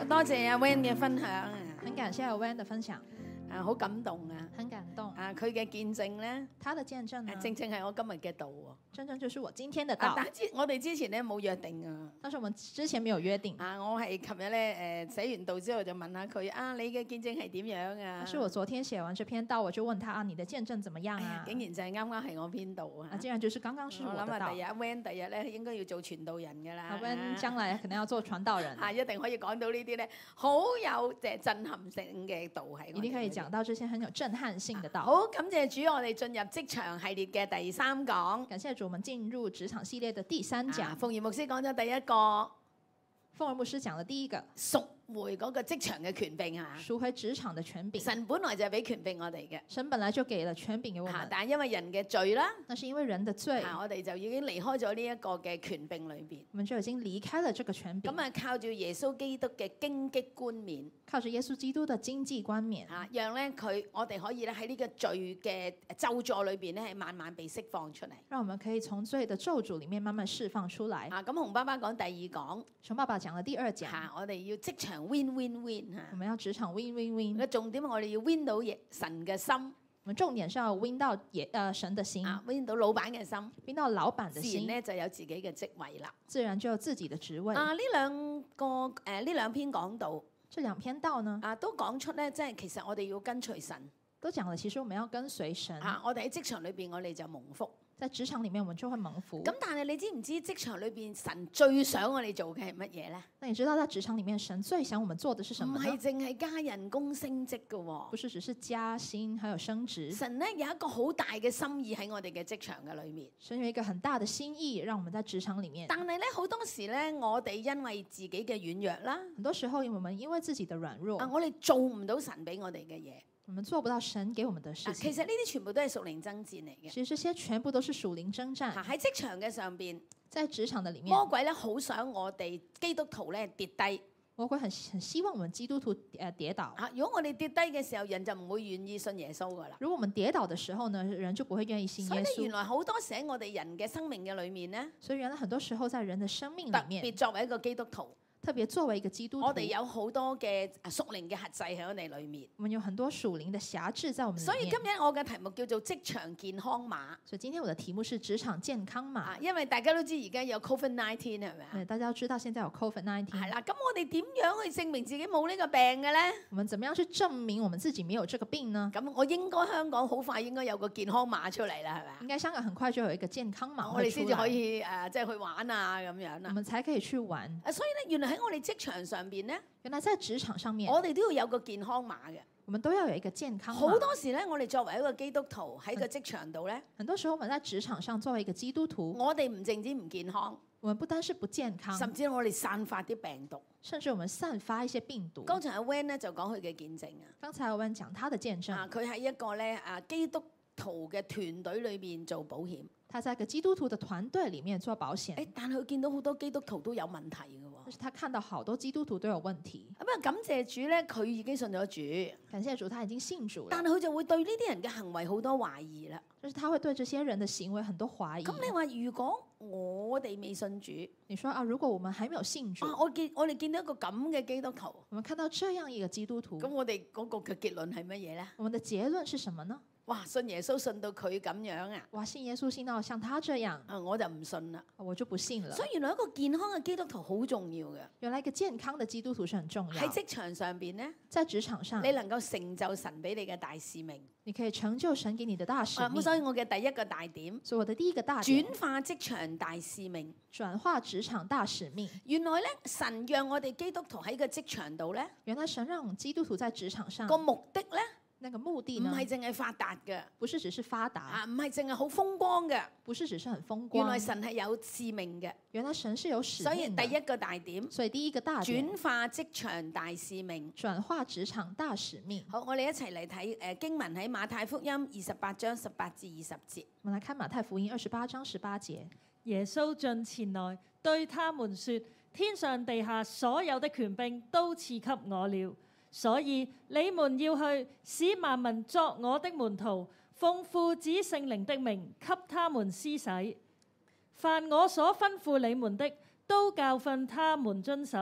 多謝阿 Van 嘅分享啊， 很感謝阿 Van 的分享， 好感動啊！ 很感動。 佢嘅見證咧， 他的見證呢， 正正係我今日嘅道喎。 真正就是我今天的道。 但我哋之前咧冇約定啊。 但是我們之前沒有約定。 我係琴日咧寫完道之後就問下佢你嘅見證係點樣啊？ 但是我昨天寫完這篇道，我就問他你的見證怎麼樣啊？ 竟然就係啱啱係我篇道啊！ 竟然就是剛剛是我的道。 我諗第日 Van 第日咧應該要做傳道人㗎啦。 阿 Van 將來可能要做傳道人。 一定可以講到呢啲咧好有震撼性嘅道喺。 一定可以講到這些很有震撼性的道。 好，感謝主，我哋進入職場系列嘅第3講。 感謝主，我們進入職場系列的第3講。 鳳儀牧師講咗第一個。 鳳兒牧師講的第一個贖回嗰個職場嘅權柄啊， 贖回職場的權柄。 神本來就係俾權柄我哋嘅， 神本來就給了權柄給我們， 但係因為人嘅罪啦， 那是因為人的罪， 我哋就已經離開咗呢一個嘅權柄裏邊， 我們就已經離開了這個權柄。 咁靠住耶穌基督嘅荊棘冠冕， 靠着耶穌基督的荊棘冠冕， 讓咧我哋可以咧喺呢個罪嘅咒詛裏邊咧係慢慢被釋放出嚟， 讓我們可以從罪的咒詛裡面慢慢釋放出來。 咁洪爸爸講第2講， 熊爸爸講了第2講， 我哋要職場 win win win。 我們要職場 win win win。 個重點我哋要 win 到神嘅心。 我們重點是要 win 到神的心 ，win 到老闆嘅心 ，win 到老闆的心， 自然咧就有自己嘅職位啦。 自然就有自己的職位。 呢兩篇講道， 這2篇道呢， 都講出咧，即係其實我哋要跟隨神。 都講了，其實我們要跟隨神。 我哋喺職場裏邊，我哋就蒙福。 在職場裡面，我們就會蒙福。 咁但係你知唔知職場裏邊神最想我哋做嘅係乜嘢咧？ 那你知道在職場裡面，神最想我們做的是什麼呢？ 唔係淨係加人工升職嘅喎， 不是只是加薪，還有升職。 神咧有一個好大嘅心意喺我哋嘅職場嘅裏面。 神有一個很大的心意，讓我們在職場裡面。 但係咧好多時咧，我哋因為自己嘅軟弱啦， 很多時候我們因為自己的軟弱， 我哋做唔到神俾我哋嘅嘢。 我們做不到神給我們的事情。 其實呢啲全部都係屬靈爭戰嚟嘅。 其實這些全部都是屬靈爭戰。 喺職場嘅上邊， 在職場的裡面， 魔鬼咧好想我哋基督徒咧跌低。 魔鬼很希望我們基督徒跌倒。 如果我哋跌低嘅時候，人就唔會願意信耶穌噶啦。 如果我們跌倒的時候呢，人就不會願意信耶穌。 所以原來好多時喺我哋人嘅生命嘅裡面呢， 所以原來很多時候在人的生命裡面， 特別作為一個基督徒。 特別作為一個基督徒， 我哋有好多嘅屬靈嘅轄制喺我哋裏面。 我們有很多屬靈的轄制在我們裡面。 所以今日我嘅題目叫做職場健康碼。 所以今天我的題目是職場健康碼。 因為大家都知而家有 COVID-19 係咪啊？ 大家都知道現在有 COVID-19。 係啦，咁我哋點樣去證明自己冇呢個病嘅咧？ 我們怎麼樣去證明我們自己沒有這個病呢？ 咁我應該香港好快應該有個健康碼出嚟啦，係咪啊？ 應該香港很快就有一個健康碼， 我哋先至可以即係去玩啊咁樣啦。 我們才可以去玩。 所以咧，原來喺我哋職場上邊咧， 原來在職場上面， 我哋都要有個健康碼嘅。 我們都要有一個健康碼。 好多時咧，我哋作為一個基督徒喺個職場度咧， 很多時候我們在職場上作為一個基督徒， 我哋唔淨止唔健康， 我們不單是不健康， 甚至我哋散發啲病毒， 甚至我們散發一些病毒。 剛才阿 Van 咧就講佢嘅見證啊。 剛才阿 Van 講他的見證。 佢喺一個咧基督徒嘅團隊裏邊做保險。 他在一個基督徒的團隊裡面做保險。 但係佢見到好多基督徒都有問題嘅喎。 但是他看到好多基督徒都有問題。 咁啊，感謝主咧，佢已經信咗主。 感謝主，他已經信主了。 但係佢就會對呢啲人嘅行為好多懷疑啦。 就是他會對這些人的行為很多懷疑。 咁你話如果我哋未信主， 你說如果我們還沒有信主， 我哋見到一個咁嘅基督徒， 我們看到這樣一個基督徒， 咁我哋嗰個嘅結論係乜嘢咧？ 我們的結論是什麼呢？ 哇！信耶穌信到佢咁樣啊！ 哇！信耶穌信到像他這樣， 我就唔信啦。 我就不信了。 所以原來一個健康嘅基督徒好重要嘅。 原來一個健康的基督徒是很重要。 喺職場上邊呢， 在職場上， 你能夠成就神俾你嘅大使命， 你可以成就神給你的大使命。 咁所以我嘅第一個大點， 所以我的第一個大點， 轉化職場大使命。 轉化職場大使命。 原來咧，神讓我哋基督徒喺個職場度咧， 原來神讓我們基督徒在職場上個目的咧。 那個目的呢？ 唔係淨係發達嘅， 不是只是發達， 唔係淨係好風光嘅， 不是只是很風光。 原來神係有使命嘅， 原來神是有使命。 所以第一個大點， 所以第一個大點， 轉化職場大使命， 轉化職場大使命。 好，我哋一齊嚟睇經文喺馬太福音28章18至20節。 我們來看馬太福音28章18節。 耶穌進前來對他們說：天上地下所有的權柄都賜給我了。所以你們要去，使萬民作我的門徒，奉父子聖靈的名給他們施洗。凡我所吩咐你們的，都教訓他們遵守。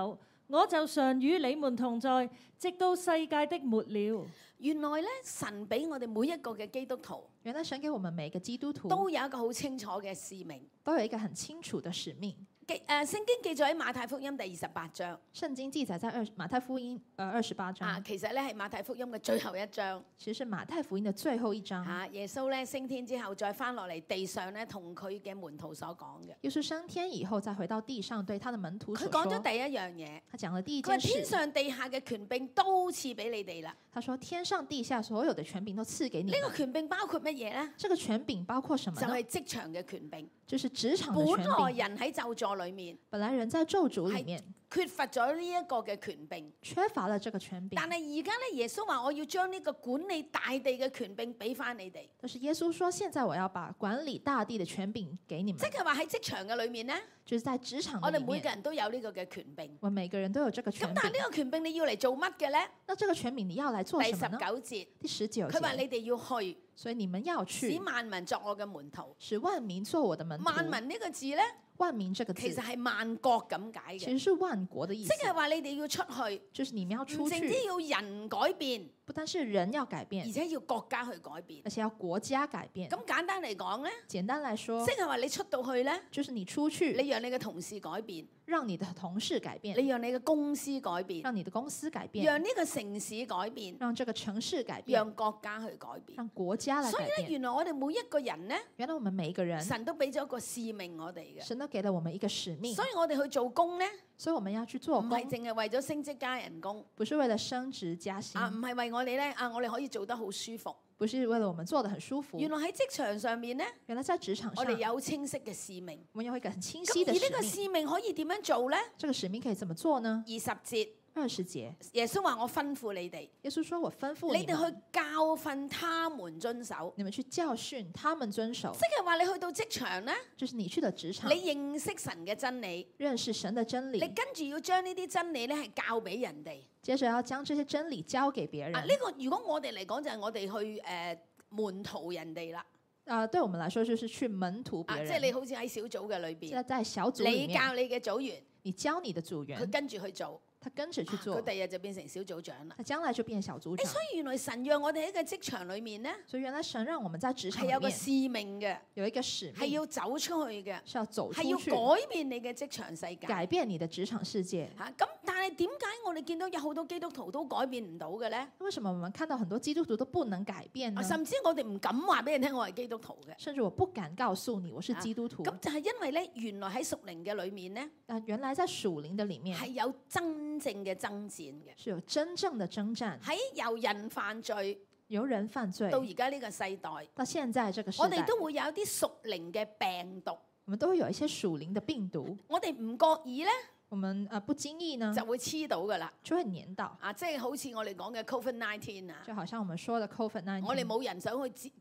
我就常與你們同在，直到世界的末了。 原來咧，神俾我哋每一個嘅基督徒原來神給我們每個基督徒都有一個好清楚嘅使命。 都有一個很清楚的使命。 聖經記載喺馬太福音第28章。 聖經記載在馬太福音28章。 其實咧係馬太福音嘅最後一章。 其實是馬太福音的最後一章。 耶穌咧升天之後再翻落嚟地上咧，同佢嘅門徒所講嘅。 耶穌升天以後再回到地上，對他的門徒所佢講咗第一樣嘢。 他講了第一佢話件事。 天上地下嘅權柄都賜俾你哋啦。 他說天上地下所有的權柄都賜給你。 呢個權柄包括乜嘢咧？ 這個權柄包括什麼呢？ 就係職場嘅權柄。 就是職場的權柄。 本來人喺咒詛裏面， 本來人在咒詛裏面缺乏咗呢一個嘅權柄， 缺乏了這個權柄。 但係而家咧，耶穌話我要將呢個管理大地嘅權柄俾翻你哋。 但是耶穌說，現在我要把管理大地的權柄給你們。 即係話喺職場嘅裏面咧， 就是在職場我裏面， 哋每個人都有呢個嘅權柄。 我們每個人都有這個權咁柄。 但係呢個權柄你要嚟做乜嘅咧？ 那這個權柄你要來做什麼呢？ 第19節， 第19節， 佢話你哋要去， 所以你們要去， 使萬民作我嘅門徒。 使萬民做我的門徒。 萬民呢個字咧， 萬民這個字其實係萬國咁解嘅， 其實是萬國的意思。 即係話你哋要出去， 就是你們要出唔淨止去， 要人改變， 不單是人要改變而，且要國家去改變。 而且要國家改變。 咁簡單嚟講咧， 簡單來說即，係話你出到去咧， 就是你出去， 你讓你嘅同事改變， 讓你的同事改變， 你讓你嘅公司改變， 讓你的公司改變， 讓呢個城市改變， 讓這個城市改變， 讓國家去改變。 讓國家來所以咧， 改變。 原來我哋每一個人咧， 原來我們每一個人， 神都俾咗一個使命我哋嘅， 神都給了我們一個使命， 所以我哋去做工咧， 所以我們要去做工， 唔係淨係為咗升職加人工， 不是為了升職加薪， 唔係為我哋咧我哋可以做得好舒服。 不是為了我們做得很舒服。 原來喺職場上面咧， 原來在職場上， 我哋有清晰嘅使命。 我們有一個很清咁晰的而呢個使命。 使命可以點樣做咧？ 這個使命可以怎麼做呢 20節， ？20節， 耶穌話：我吩咐你哋， 耶穌說：“我吩咐你們， 你哋去教訓他們遵守。 你們去教訓他們遵守。 即係話你去到職場咧， 就是你去的職場， 你認識神嘅真理， 認識神的真你理， 跟住要將呢啲真理咧係教俾人哋。 接着要將這些真理交給別人。 呢個如果我哋嚟講就係我哋去門徒人哋啦。 對我們來說就是去門徒別人。 即係你好似喺小組嘅裏邊， 現在在小組裡面， 你教你嘅組員， 你教你的組佢員， 跟住去做， 他跟着去做佢，第日就變成小組長啦。 他將來就變小組長。 所以原來神讓我哋喺個職場裏面咧， 所以原來神讓我們在職場裡面係有個使命嘅， 有一個使係命， 要走出去嘅， 是要走係要出去， 改變你嘅職場世界。 改變你的職場世界。 咁但係點解我哋見到有好多基督徒都改變唔到嘅咧？ 為什麼我們看到很多基督徒都不能改變呢？ 甚至我哋唔敢話俾人聽我係基督徒嘅。 甚至我不敢告訴你我是基督徒。 咁就係因為咧，原來喺屬靈嘅裏面咧， 原來在屬靈的裡面係有真正嘅爭戰嘅， 是有真正的征戰。 喺由人犯罪由人犯罪到而家呢個世代， 到現在這個時代， 我哋都會有一啲屬靈嘅病毒， 我們都會有一些屬靈的病毒。 我哋唔覺意咧， 我們不經意呢就會黐到噶啦。 就會黏到。 即係好似我哋講嘅 COVID-19 啊， 就好像我們說的 COVID-19， 我哋冇人想去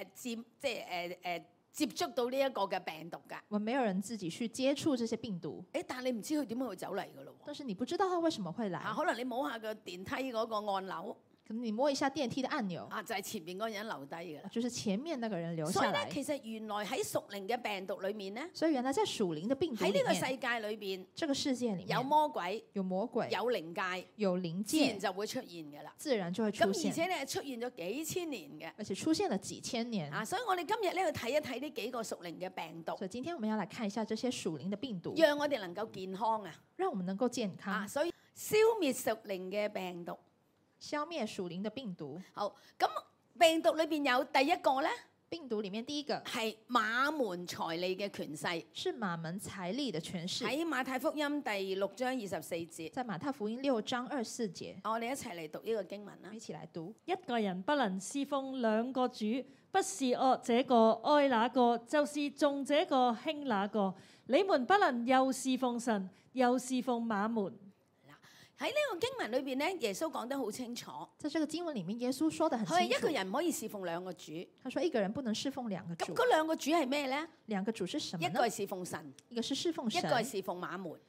接觸到呢一個嘅病毒㗎。 我們沒有人自己去接觸這些病毒。 但係你唔知佢點樣會走嚟㗎咯。 但是你不知道它為什麼會來。 可能你摸下個電梯嗰個按鈕， 可能你摸一下電梯的按鈕， 就係前面嗰個人留低㗎啦。 就是前面那個人留下來。 所以咧，其實原來喺屬靈嘅病毒裏面咧， 所以原來在屬靈的病毒裡面， 喺呢個世界裏邊， 這個世界裡面有魔鬼， 有魔鬼， 有靈界， 有靈自然界， 就會出現㗎啦。 自然就會咁而出現。 且咧出現咗幾千年嘅。 而且出現了幾千年。 所以我哋今日咧去睇一睇呢幾個屬靈嘅病毒。 所以今天我們要來看一下這些屬靈的病毒， 讓我哋能夠健康啊！ 讓我們能夠健康。 所以消滅屬靈嘅病毒， 消滅屬靈的病毒。 好，咁病毒裏邊有第一個咧， 病毒裡面第一個係馬門財利嘅權勢， 是馬門財利的權勢。 喺馬太福音第6章24節， 在馬太福音6章24節， 我哋一齊嚟讀呢個經文啦。 一起來讀。 一個人不能侍奉兩個主，不是惡這個愛那個，就是重這個輕那個。你們不能又侍奉神，又侍奉馬門。 喺呢個經文裏邊咧，耶穌講得好清楚。 在這個經文裡面，耶穌說得很清楚。 佢係一個人唔可以侍奉兩個主。 他說一個人不能侍奉兩個主。 咁嗰兩個主係咩咧？ 兩個主是什麼呢？ 一個係侍奉神， 一個是侍奉神， 一個係侍奉馬門。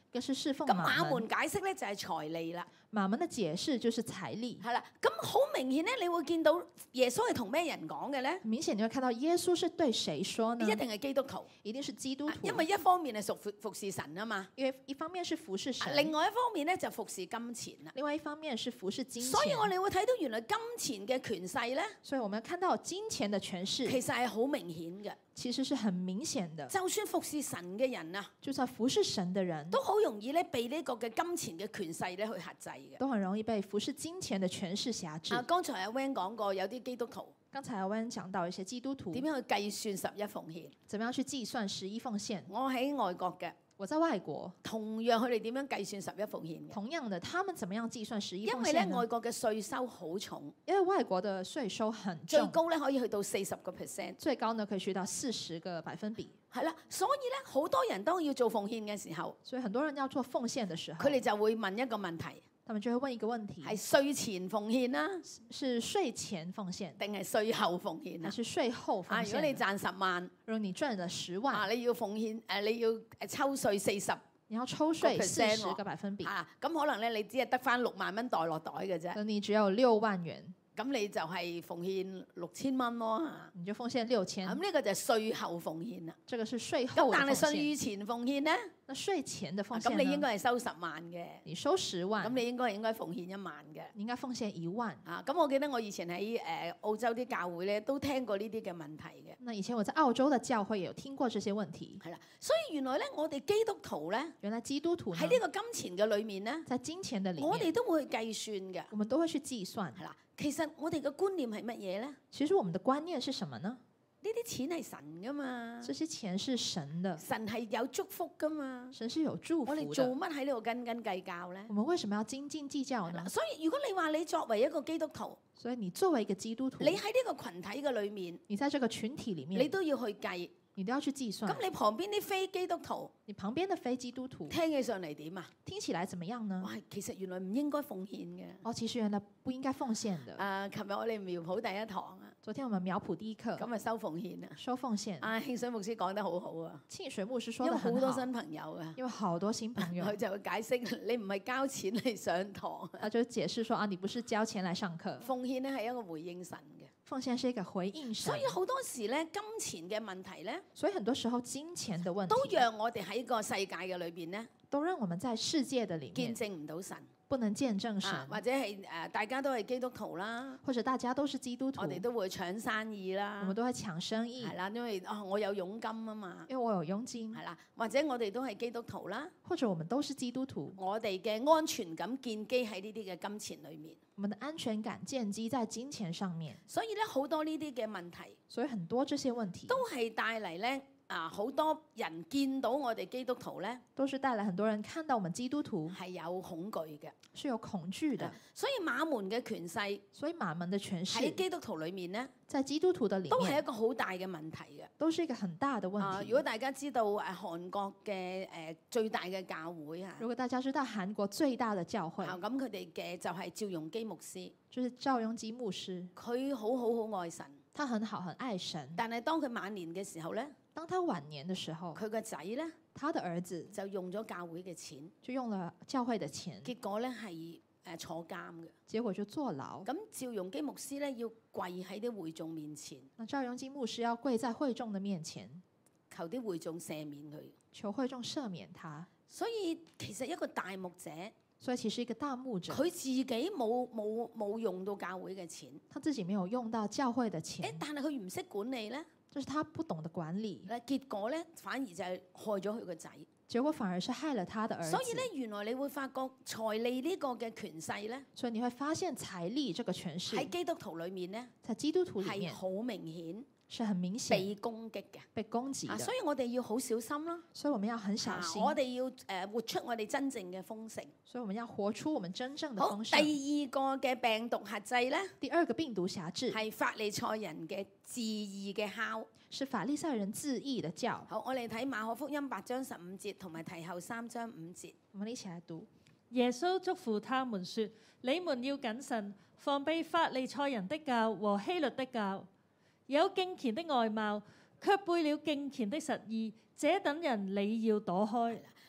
一個是侍奉咁馬門， 馬門解釋咧就係財利啦， 馬門的解釋就是財力。 係啦。咁好明顯咧，你會見到耶穌係同咩人講嘅咧？ 很明顯你會看到耶穌是對誰說呢？ 一定係基督徒， 一定是基督徒， 因為一方面係服侍神啊嘛， 因為一方面是服侍神， 另外一方面咧就服侍金錢啦。 另外一方面是服侍金錢。 所以我哋會睇到原來金錢嘅權勢咧， 所以我們看到金錢的權勢其實係好明顯嘅。 其實是很明顯的。 就算服侍神嘅人啊， 就算服侍神的人都好容易咧被呢個嘅金錢嘅權勢咧去轄制嘅。 都很容易被服侍金錢的權勢轄制。 剛才阿 Van 講過，有啲基督徒剛才阿溫講到一些基督徒點樣去計算11奉獻。 怎麼樣去計算11奉獻。 我喺外國嘅， 我在外國， 同樣佢哋點樣計算11奉獻嘅？ 同樣的，他們怎麼樣計算11 因為咧奉獻呢？ 外國嘅稅收好重， 因為外國的稅收很最重， 高咧可以去到40%。 最高呢可以去到40個百分比。 係啦，所以咧好多人當要做奉獻嘅時候， 所以很多人要做奉獻的時候， 佢哋就會問一個問題： 他們就會問一個問題： 係稅前奉獻啦， 是稅前奉獻， 定係稅後奉獻啊？ 還是稅後奉啊，如果你獻？ 賺10萬， 如果你賺了10萬， 啊，你要奉獻你要抽稅40 你要抽稅 %喎 40個百分比， 啊，咁可能咧你只係得翻6萬蚊袋落袋嘅啫， 那你只有6萬元， 咁你就係奉獻6000蚊咯嚇。 你就奉獻6000， 咁呢個就係稅後奉獻啦。 這個是稅咁後的但係奉獻。 稅前奉獻咧， 那稅前的奉獻咁你應呢？ 該係收10萬嘅， 你收10 咁萬， 你應該奉獻1萬嘅。 你應該奉獻1萬。 啊，咁我記得我以前喺澳洲啲教會咧，都聽過呢啲嘅問題嘅， 那以前我在澳洲的教會也有聽過這些問題。 係啦。所以原來咧，我哋基督徒咧原來基督徒呢喺呢個金錢嘅裏面咧， 在金錢的裡我哋面， 都會去計算嘅， 我們都會去計算。 係啦。其實我哋嘅觀念係乜嘢咧？ 其實我們的觀念是什麼呢？ 呢啲錢係神噶嘛， 這些錢是神的， 神係有祝福噶嘛。 神是有祝福我哋做的。 乜喺呢度斤斤計較咧？ 我們為什麼要斤斤計較呢？ 所以如果你話你作為一個基督徒， 所以你作為一個基督徒， 你喺呢個群體嘅裏面， 你在這個群體裡你面， 都要去計。 你都要去計算咁。你旁邊啲非基督徒你旁邊的非基督徒聽起上嚟點啊？ 聽起來怎麼樣呢？ 哇，其實原來唔應該奉獻嘅。 哦，其實原來不應該奉獻的。 琴日我哋苗圃第一堂啊， 昨天我們苗圃第一課咁啊收奉獻啊。 收奉獻， 慶水牧師講得好好啊， 慶水牧師說因為得很好， 好多新朋友啊， 因為好多新朋友佢，就會解釋你唔係交錢嚟上堂， 他就解釋說啊，你不是交錢來上課， 奉獻咧係一個回應神嘅。 奉獻是一個回應神所以，好多時咧金錢嘅問題咧， 所以很多時候金錢的問都題讓我哋喺個世界嘅裏邊咧都讓我們在世界的裡見面證唔到神不能見證神， 或者係大家都係基督徒啦， 或者大家都是基督徒， 我哋都會搶生意我啦們，都會搶生意， 係啦，因為我有佣金啊嘛， 因為我有佣金， 係啦，或者我哋都係基督徒啦， 或者我們都是基督徒， 我哋嘅安全感建基喺呢啲嘅金錢裏面， 我們的安全感建基在金錢上面， 所以咧好多呢啲嘅問題所以很多這些問題都係帶嚟咧好多人見到我哋基督徒咧都是帶來很多人看到我們基督徒係有恐懼嘅， 是有恐懼的， 所以馬門嘅權勢所以馬門的權勢喺基督徒裏面咧在基督徒的裡都係一面個好大嘅問題嘅。 都是一個很大的問題。 如果大家知道韓國嘅最大嘅教會啊， 如果大家知道韓國最大的教會咁佢哋嘅就係趙容基牧師， 就是趙雍基牧師， 佢好愛神， 他很好很愛神， 但係當佢晚年嘅時候咧， 當他晚年的時候， 佢個仔咧他的兒子就用咗教會嘅錢， 就用了教會的錢， 結果咧係坐監嘅。 結果就坐牢。 咁趙容基牧師咧要跪喺啲會眾面前， 那趙雍基牧師要跪在會眾的面前， 求啲會眾赦免佢。 求會眾赦免他。 所以其實一個大牧者， 所以其實一個大牧者， 佢自己冇用到教會嘅錢， 他自己沒有用到教會的錢， 但係佢唔識管理咧， 就是他不懂得管理， 結果咧反而就係害咗佢個仔。 結果反而是害了他的兒子。 所以咧，原來你會發覺財利呢個嘅權勢咧， 所以你會發現財力這個權勢喺基督徒裏面咧在基督徒裡面係好明顯是很明顯被攻擊嘅。 被攻擊的， 所以我哋要好小心啦。 所以我們要很小心， 我哋要活出我哋真正嘅豐盛。 所以我們要活出我們真正的好， 豐盛。 第二個嘅病毒轄制咧， 第二個病毒轄制係法利賽人嘅自義嘅酵。 是法利賽人自義的教。 好，我哋睇馬可福音8章15節同埋提後3章5節。 我們一起來讀。 耶穌囑咐他們說：你們要謹慎，防備法利賽人的教和希律的教。有敬虔的外貌，卻背了敬虔的實意，這等人你要躲開。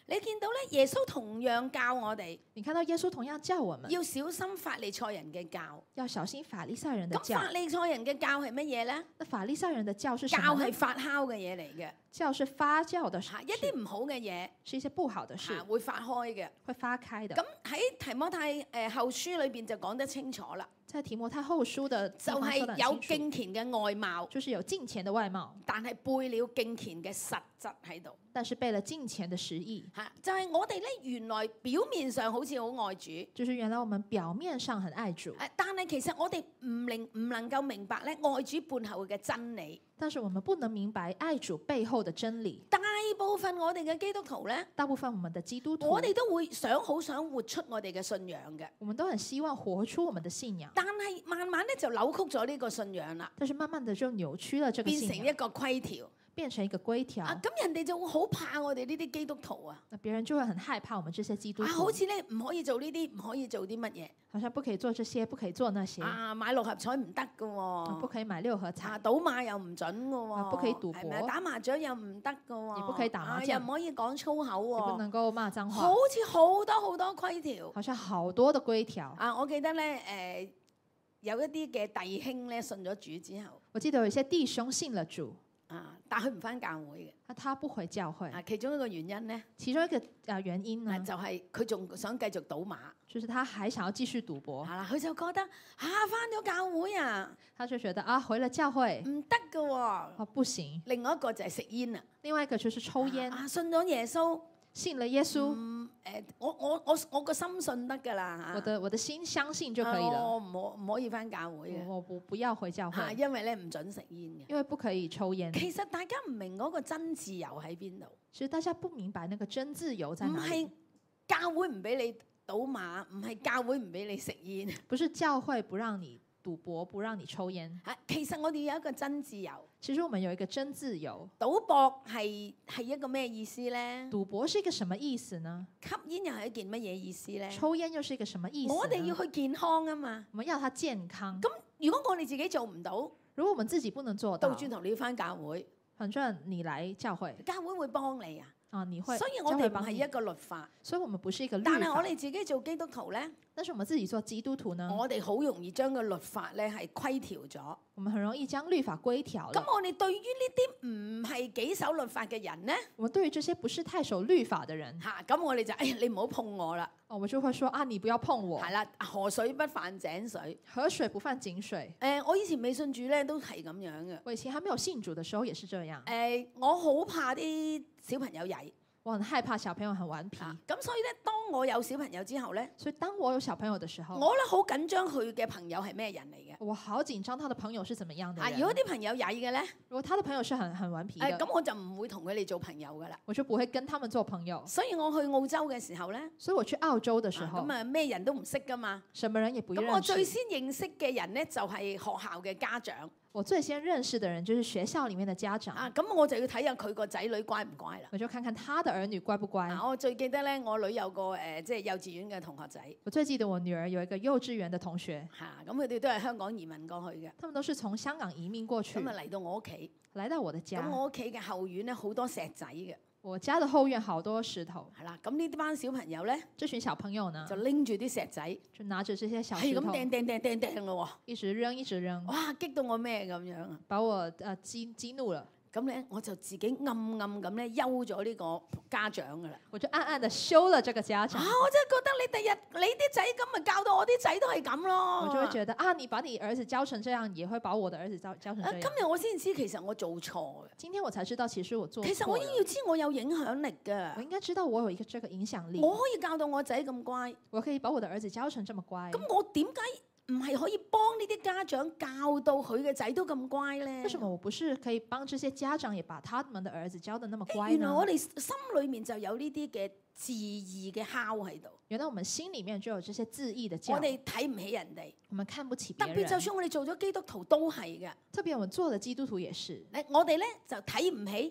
你見到咧，耶穌同樣教我哋你看到耶穌同樣教我們要小心法利賽人嘅教。 要小心法利賽人的咁教。 法利賽人嘅教係乜嘢咧？ 那法利賽人的教是什教麼呢？ 係發酵嘅嘢嚟嘅， 教是發酵的事， 一啲唔好嘅嘢是一些不好的事， 會發開嘅。 會發開的。 咁喺提摩太後書裏邊就講得清楚啦， 在提摩太後書的地就方說得係有很清楚， 敬虔嘅外貌， 就是有敬虔的外貌， 但係背了敬虔嘅實質喺度。 但是背了敬虔的實意。 就係我哋咧，原來表面上好似好愛主， 就是原來我們表面上很愛主， 但係其實我哋唔能夠明白咧愛主背後嘅真理。 但是我們不能明白愛主背後的真理。 大部分我哋嘅基督徒咧， 大部分我們的基督徒， 我哋都會好想活出我哋嘅信仰嘅， 我們都很希望活出我們的信仰， 但係慢慢咧就扭曲咗呢個信仰啦， 但是慢慢的就扭曲了這個變信仰， 成一個規條。 變成一個規條。 咁人哋就會好怕我哋呢啲基督徒啊！ 那別人就會很害怕我們這些基督徒， 好似咧唔可以做呢啲，唔可以做啲乜嘢好像不可以做這些，不可以做那些， 買六合彩唔得噶喎， 不可以買六合彩， 賭馬又唔準噶喎， 不可以賭博係咪打麻雀又唔得噶喎， 也不可以打麻將又唔可以講粗口也不喎， 能夠罵髒話好，似好多規條。 好像好多的規條。 我記得咧有一啲嘅弟兄咧信咗主之後， 我記得有一些弟兄信了主， 但佢唔返教會嘅。 他不回教會， 其中一個原因咧， 其中一個原因呢， 就係佢仲想繼續賭馬。 就是他還想要繼續賭博， 佢就覺得返咗教會啊， 他就覺得啊，回了教會唔得㗎喎。 不行。 另外一個就係食煙啊， 另外一個就是抽煙， 信咗耶穌， 信了耶穌， 我個心信得㗎啦嚇。 我的心相信就可以了。 我唔可以返教會嘅， 我不要回教會， 因為咧唔準食煙嘅。 因為不可以抽煙。 其實大家唔明嗰個真自由喺邊度？ 其實大家不明白那個真自由在哪裡。 唔係教會唔俾你賭馬，唔係教會唔俾你食煙。 不是教會不讓你賭博，不讓你抽煙。 其實我哋有一個真自由。 其實我們有一個真自由。 賭博係一個咩意思咧？ 賭博是一個什麼意思呢？ 吸煙又係一件乜嘢意思咧？ 抽煙又是一個什麼意思呢？ 我哋要去健康啊嘛。 我們要他健康。 咁如果我哋自己做唔到， 如果我們自己不能做到， 倒轉頭你要返教會， 反正你來教會， 教會會幫你啊。 你會， 所以我哋唔係一個律法， 所以我們不是一個律法。 但係我哋自己做基督徒咧， 但是我們自己做基督徒呢？ 我哋好容易將個律法咧係規條咗。 我們很容易將律法規條了。 咁我哋對於呢啲唔係幾守律法嘅人咧， 我們對於這些不是太守律法的人， 咁我哋就你唔好碰我啦。 我就會說你不要碰我。 係啦，河水不犯井水， 河水不犯井水。 我以前未信主咧都係咁樣嘅。 我以前還沒有信主的時候也是這樣。 我好怕啲小朋友曳。 我很害怕小朋友很頑皮， 咁所以咧，當我有小朋友之後咧， 所以當我有小朋友的時候， 我咧好緊張佢嘅朋友係咩人嚟嘅。 我好緊張他的朋友是怎麼樣的人。 如果啲朋友曳嘅咧， 如果他的朋友是很頑皮嘅， 咁我就唔會同佢哋做朋友噶啦。 我就不會跟他們做朋友。 所以我去澳洲嘅時候咧， 所以我去澳洲的時候， 咁咩人都唔識噶嘛， 什麼人也不認識。 咁我最先認識嘅人咧就係學校嘅家長。 我最先認識的人就是學校裡面的家長。 咁我就要睇下佢個仔女乖唔乖啦。 我就看看他的兒女乖不乖。 我最記得咧，我女有個即係幼稚園嘅同學仔。 我最記得我女兒有一個幼稚園的同學。 咁佢哋都係香港移民過去嘅。 他們都是從香港移民過去。 咁嚟到我屋企。 來到我的家。 咁我屋企嘅後院咧好多石仔嘅。 我家的後院好多石頭。 係啦，咁呢班小朋友咧， 這群小朋友呢， 就拎住啲石仔， 就拿着這些小石頭， 係咁掟咯喎， 一直扔一直扔， 哇！激到我咩咁樣啊？ 把我激怒了。 咁咧，我就自己暗暗咁咧休咗呢個家長噶啦。 我就暗暗地休了這個家長。 我真係覺得你第日你啲仔咁咪教到我啲仔都係咁咯。 我就會覺得你把你兒子教成這樣，也會把我的兒子教成這樣。 今日我先知其實我做錯嘅。 今天我才知道其實我做錯。 其實我應該要知我有影響力㗎。 我應該知道我有一個這個影響力。 我可以教到我仔咁乖。 我可以把我的兒子教成這麼乖。 咁我點解唔係可以幫呢啲家長教到佢嘅仔都咁乖咧？ 為什麼我不是可以幫這些家長也把他們的兒子教得那麼乖呢？ 原來我哋心裏面就有呢啲嘅自義嘅酵喺度。 原來我們心裡面就有這些自義的酵。 我哋睇唔起人哋， 我們看不起別人。 特別就算我哋做咗基督徒都係嘅。 特別我們做的基督徒也是。 我哋咧就睇唔起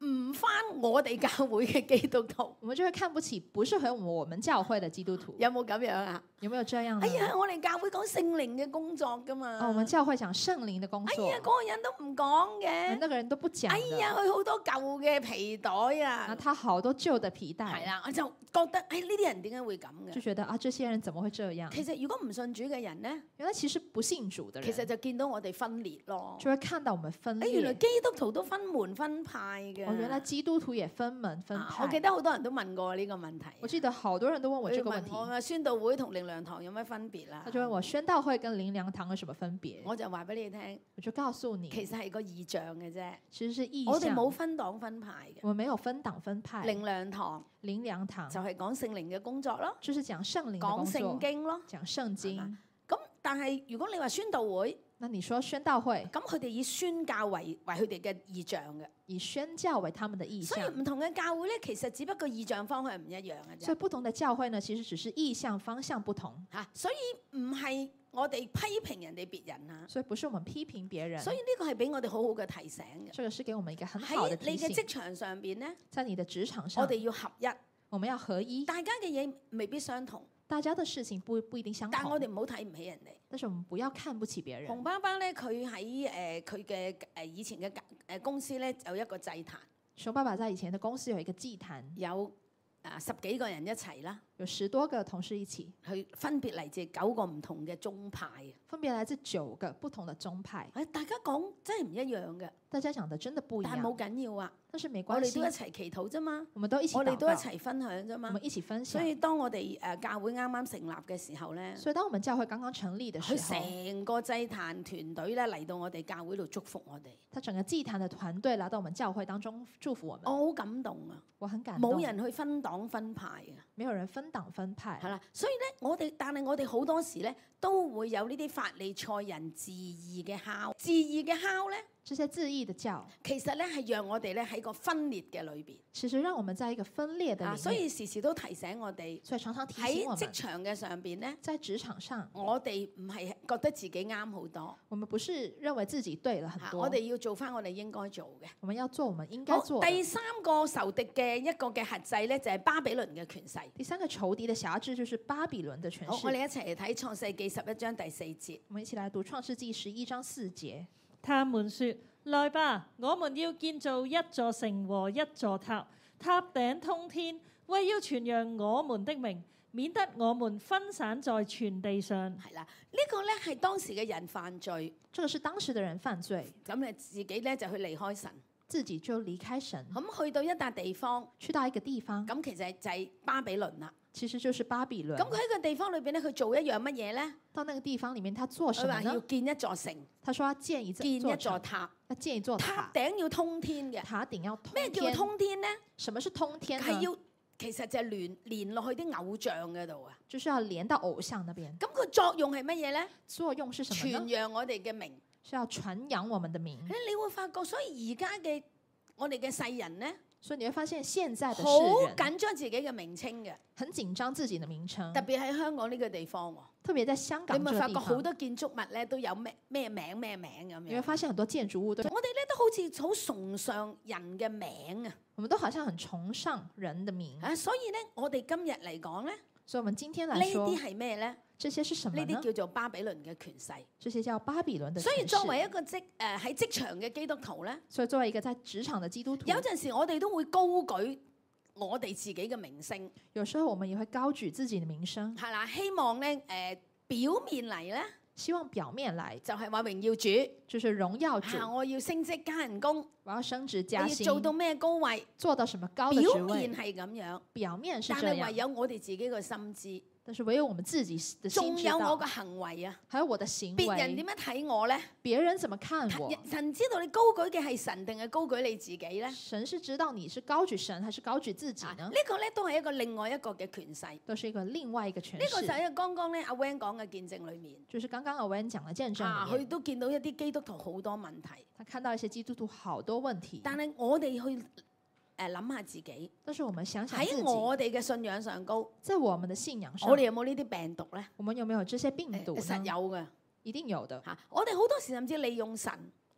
唔翻我哋教會嘅基督徒， 我們就會看不起不適合我們教會的基督徒。 有冇咁樣啊？ 有沒有這樣呢？ 哎呀，我哋教會講聖靈嘅工作噶嘛。 我們教會講聖靈的工作。 哎呀，嗰個人都唔講嘅。 那個人都不講的。 哎呀，佢好多舊嘅皮袋啊。 他好多舊的皮帶。 係啦，我就覺得，呢啲人點解會咁嘅？ 就覺得這些人怎麼會這樣？ 其實如果唔信主嘅人呢， 原來其實不信主的人， 其實就見到我哋分裂咯。 就會看到我們分裂。 原來基督徒都分門分派嘅。 原來基督徒也分門分派。 我記得好多人都問過呢個問題。 我記得好多人都問我這個問題。 我宣道會同靈糧堂有咩分別啦？ 他就問我宣道會跟靈糧堂有什麼分別？ 我就話俾你聽， 我就告訴你， 其實係個意象嘅啫。 其實是意象。 我哋冇分黨分派嘅。 我們沒有分黨分派。 靈糧堂就係講聖靈嘅工作咯， 就是講聖靈嘅工作， 講聖經咯， 講聖經。 咁但係如果你話宣道會， 那你說宣道會， 咁佢哋以宣教為佢哋嘅意象嘅， 以宣教為他們的意象。 所以唔同嘅教會咧，其實只不過意象方向唔一樣嘅啫。 所以不同的教會呢，其實只是意象方向不同嚇，所以唔係我哋批評人哋別人啊。 所以不是我們批評別人。 所以呢個係俾我哋好好嘅提醒嘅。 這個是給我們一個很好的提醒。 喺你嘅職場上邊呢， 在你的職場上， 我哋要合一， 我們要合一。 大家嘅嘢未必相同。 大家的事情不一定相同， 但我哋唔好睇唔起人哋。 但是我們不要看不起別人。 洪爸爸咧，佢喺佢嘅以前嘅公司咧有一個祭壇。 熊爸爸在以前的公司有一個祭壇， 有10幾個人一齊啦， 有10多個同事一起， 佢分別嚟自9個唔同嘅宗派， 分別來自9個不同的宗派。 大家講真係唔一樣嘅， 大家講的真的不一樣， 但係冇緊要啊。 但是沒關係， 我哋都一齊祈禱啫嘛， 我們都一起禱告， 我哋都一齊分享啫嘛， 我們一起分享。 所以當我哋教會啱啱成立嘅時候咧， 所以當我們教會剛剛成立嘅時候， 佢成個祭壇團隊咧嚟到我哋教會度祝福我哋。 他整個祭壇嘅團隊來到我們教會當中祝福我們。 我好感動啊！ 我很感動。 冇人去分黨分派啊！ 沒有人分黨分派。 係啦，所以咧，但係我哋好多時咧都會有呢啲法利賽人自義嘅酵，自義嘅酵咧。 這些自義的教， 其實咧係讓我哋咧喺個分裂嘅裏邊。 其實讓我們在一個分裂的裏面。 所以時時都提醒我哋。 所以常常提醒我們。 喺職場嘅上邊咧， 在職場上， 我哋唔係覺得自己啱好多。 我們不是認為自己對了很多。 我哋要做翻我哋應該做嘅。 我們要做我們應該做。 第三個仇敵嘅一個嘅轄制咧，就係巴比倫嘅權勢。 第三個仇敵嘅轄制就是巴比倫嘅權勢。 好，我哋一齊嚟睇創世記11章第4節。 我們一起來讀創世記11章4節。 他們說：來吧，我們要建造一座城和一座塔，塔頂通天，為要傳揚我們的名，免得我們分散在全地上。 係啦，呢個咧係當時嘅人犯罪。 這個是當時嘅人犯罪。 咁你自己咧就去離開神。 自己就離開神。 咁去到一笪地方， 去到一個地方， 咁其實就係巴比倫啦。 其實就是巴比倫。 咁佢喺個地方裏邊咧，佢做一樣乜嘢咧？ 到那個地方裡面，他做什麼呢？ 佢話要建一座城。 他說要建一座塔。要建一座塔。 塔頂要通天嘅。 塔頂要通天。 咩叫通天咧？ 什麼是通天呢？ 係要其實就係連落去啲偶像嗰度啊。 就是要連到偶像那邊。 咁個作用係乜嘢咧？ 作用是什麼呢？ 傳揚我哋嘅名。 是要傳揚我們的名。 你會發覺，所以而家嘅我哋嘅世人咧。 所以你會發現現在的世人好緊張自己嘅名稱嘅， 很緊張自己的名稱， 特別喺香港呢個地方喎。 特別在香港， 你咪發覺好多建築物咧都有咩名咁樣。 你會發現很多建築物都， 我哋咧都好似好崇尚人嘅名啊。 我們都好像很崇尚人的名啊，所以咧我哋今日嚟講咧， 所以我們今天來說呢啲係咩咧？ 這些是什麼呢？ 呢啲叫做巴比倫嘅權勢。 這些叫巴比倫的權勢。 所以作為一個喺職場嘅基督徒咧， 所以作為一個在職場嘅基督徒， 有陣時我哋都會高舉我哋自己嘅名聲。 有時候我們也會高舉自己嘅名聲。 係啦，希望咧表面嚟咧， 希望表面來就係話榮耀主， 就是榮耀主。 我要升職加人工， 我要升職加薪， 做到咩高位， 做到什麼高的職位。 表面係咁樣， 表面是這樣， 但係唯有我哋自己個心知。 但是唯有我們自己的心知道。 仲有我嘅行為啊， 還有我的行為。 別人點樣睇我咧？ 別人怎麼看我？ 神知道你高舉嘅係神定係高舉你自己咧？ 神是知道你是高舉神還是高舉自己呢？ 呢個咧都係一個另外一個嘅權勢， 都是一個另外一個權勢。 呢個就係剛剛咧阿 Wen 講嘅見證裏面， 就是剛剛阿 Wen 講嘅見證裏面， 佢都見到一啲基督徒好多問題， 他看到一些基督徒好多問題， 但係我哋去諗下自己， 但是我們想想喺我哋嘅信仰上高， 在我們的信仰上， 我哋有冇呢啲病毒咧？ 我們有沒有這些病毒呢？ 實有嘅， 一定有的。 我哋好多時甚至利用神，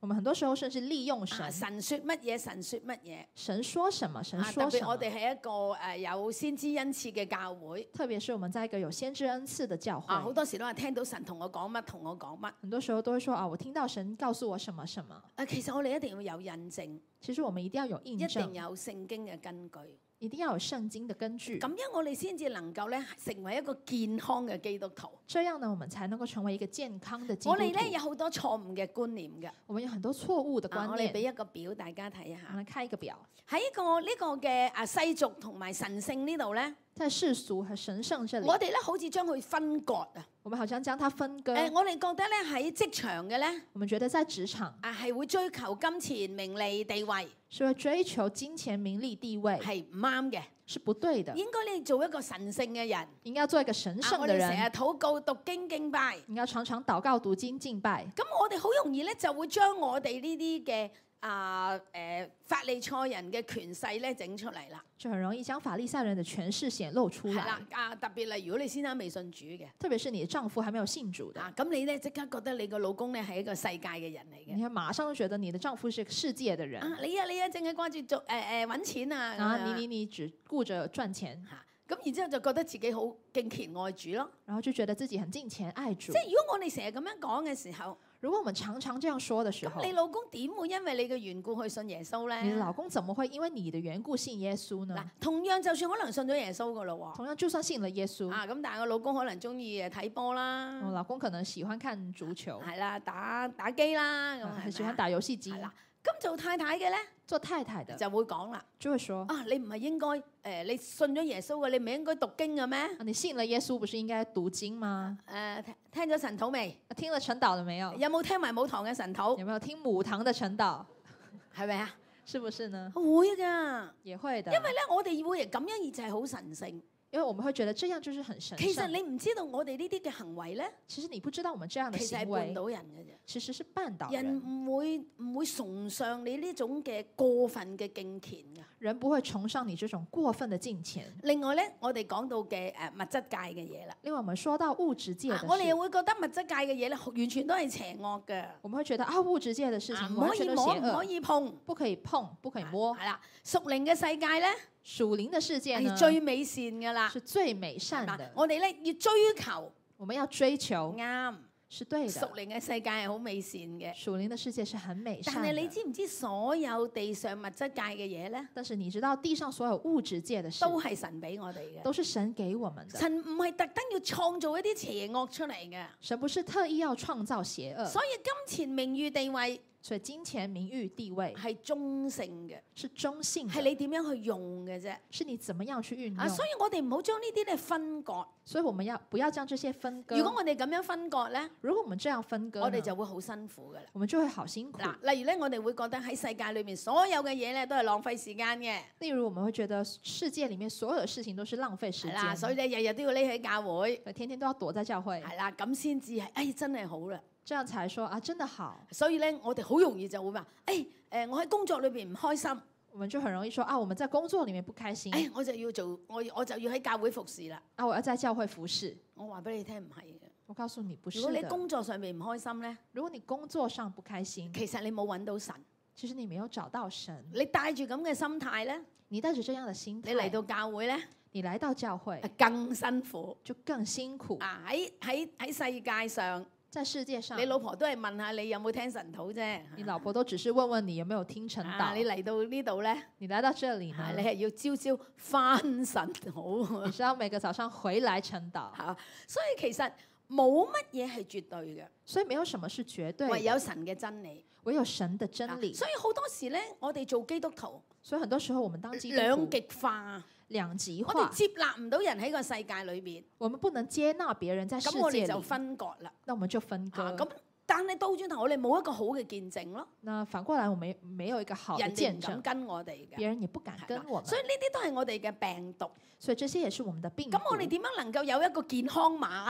我們很多時候甚至利用神， 神說乜嘢，神說乜嘢。 神說什麼，神特說什麼。 別我哋係一個有先知恩賜嘅教會， 特別是我們在一個有先知恩賜的教會， 好多時都係聽到神同我講乜，同我講乜。 很多時候都會說啊，我聽到神告訴我什麼什麼。 其實我哋一定要有印證， 其實我們一定要有印一定證， 有聖經嘅根據。 一定要有聖經的根據。 咁樣我哋先至能夠咧成為一個健康嘅基督徒。 這樣呢，我們才能夠成為一個健康的基督徒。 我哋咧有好多錯誤嘅觀念嘅。 我們有很多錯誤的觀我哋念。 俾一個表大家睇下。 我們開一個表， 喺呢個嘅世俗同埋神聖呢度咧， 在世俗和神聖這裡， 我哋咧好似將佢分割啊。 我們好像將它分割。 我哋覺得咧喺職場嘅咧， 我們覺得在職場係會追求金錢、名利、地位， 是會追求金錢、名利、地位， 係唔啱嘅。 是不對的。 應該你做一個神聖嘅人， 應該要做一個神聖我的人。 哋成日禱告、讀經、敬拜。 應該常常禱告、讀經、敬拜。 咁我哋好容易咧就會將我哋呢啲嘅法利賽人嘅權勢咧整出嚟啦。 就很容易將法利賽人的權勢顯露出來。 係啦，特別例如果你先生未信主嘅， 特別是你的丈夫還沒有信主的， 咁你咧即刻覺得你個老公咧係一個世界嘅人嚟嘅。 你馬上就覺得你的丈夫是個世界的人。 你啊淨係掛住做揾錢啊。 然後你只顧着賺錢。 咁然之後就覺得自己好敬虔愛主咯。 然後就覺得自己很敬虔愛主。 即係如果我哋成日咁樣講嘅時候， 如果我們常常這樣說的時候， 你老公點會因為你嘅緣故去信耶穌咧？ 你的老公怎麼會因為你的緣故信耶穌呢？ 同樣就算可能信咗耶穌噶咯喎。 同樣就算信了耶穌。 咁但係我老公可能中意睇波啦。 我老公可能喜歡看足球。 係啦，打機啦，咁很喜歡打遊戲機。 咁做太太嘅咧， 做太太的就會講啦， 就會說你唔係應該你信咗耶穌嘅，你唔係應該讀經嘅咩？ 你信了耶穌，不是應該讀經嗎？ 聽咗神禱未？ 聽了晨禱了沒有？ 有冇聽埋母堂嘅神禱？ 有沒有聽母堂的晨禱？ 係咪啊？ 是不是呢？ 會噶， 也會的。 因為咧，我哋會咁樣而就係好神聖。 因為我們會覺得這樣就是很神聖。 其實你唔知道我哋呢啲嘅行為咧， 其實你不知道我們這樣的行為， 其實係絆倒人嘅啫。 其實是絆倒人。 人唔會崇尚你呢種嘅過分嘅敬虔嘅。 人不會崇尚你這種過分的敬虔。 另外咧，我哋講到嘅物質界嘅嘢啦。 另外，我們說到物質界的事， 我哋又會覺得物質界嘅嘢咧，完全都係邪惡嘅。 我們會覺得物質界的事情唔可以摸，唔可以碰， 不可以碰，不可以摸。 係啦，屬靈嘅世界咧， 屬靈的世界呢， 係最美善㗎啦， 是最美善的。 我哋咧要追求， 我們要追求啱。 是對的。 屬靈嘅世界係好美善嘅， 屬靈的世界是很美善的。 但係你知唔知所有地上物質界嘅嘢咧？ 但是你知道地上所有物質界的事都係神俾我哋嘅， 都是神給我們的。 神唔係特登要創造一啲邪惡出嚟嘅， 神不是特意要創造邪惡。 所以金錢、名譽、地位。 所以金錢、名譽、地位係中性嘅， 是中性， 係你點樣去用嘅啫。 是你怎麼樣去運用。 所以我哋唔好將呢啲咧分割。 所以我們不要將這些分割。 如果我哋咁樣分割咧， 如果我們這樣分割， 我哋就會好辛苦噶啦。 我們就會好辛苦。 例如咧，我哋會覺得喺世界裏面所有嘅嘢咧都係浪費時間嘅。 例如，我們會覺得世界裡面所有嘅事情都是浪費時間。 所以你日日都要匿喺教會， 天天都要躲在教會。 係啦，咁先至係，真係好啦。 這樣才說啊，真的好。 所以咧，我哋好容易就會話，我喺工作裏邊唔開心。 我們就很容易說啊，我們在工作裡面不開心。 我就要做，我就要喺教會服侍啦。 我要在教會服侍。 我話俾你聽，唔係嘅。 我告訴你，不是。 如果你工作上面唔開心咧， 如果你工作上不開心， 其實你冇揾到神。 其實你沒有找到神。 你帶住咁嘅心態咧， 你帶住這樣的心態， 你嚟到教會咧， 你來到教會更辛苦， 就更辛苦。 喺世界上。 在世界上， 你老婆都係問下你有冇聽神禱啫。 你老婆都只是問問你有沒有聽神禱。 你嚟到呢度咧， 你來到這裡呢， 你係要朝朝翻神禱。 你是要每個早上回來晨禱。 所以其實冇乜嘢係絕對嘅。 所以沒有什麼是絕對的。 唯有神嘅真理。 唯有神的真理。 所以好多時咧，我哋做基督徒， 所以很多時候我們當基督徒兩極化。 兩極化， 我哋接納唔到人喺個世界裏邊， 我們不能接納別人在世界裏， 咁我哋就分割啦。 那我們就分割。 咁但係倒轉頭，我哋冇一個好嘅見證咯。 那反過來，我們沒有一個好的見證， 人哋唔敢跟我哋嘅， 別人也不敢跟我們。 所以呢啲都係我哋嘅病毒。 所以這些也是我們的病毒。 咁我哋點樣能夠有一個健康碼咧？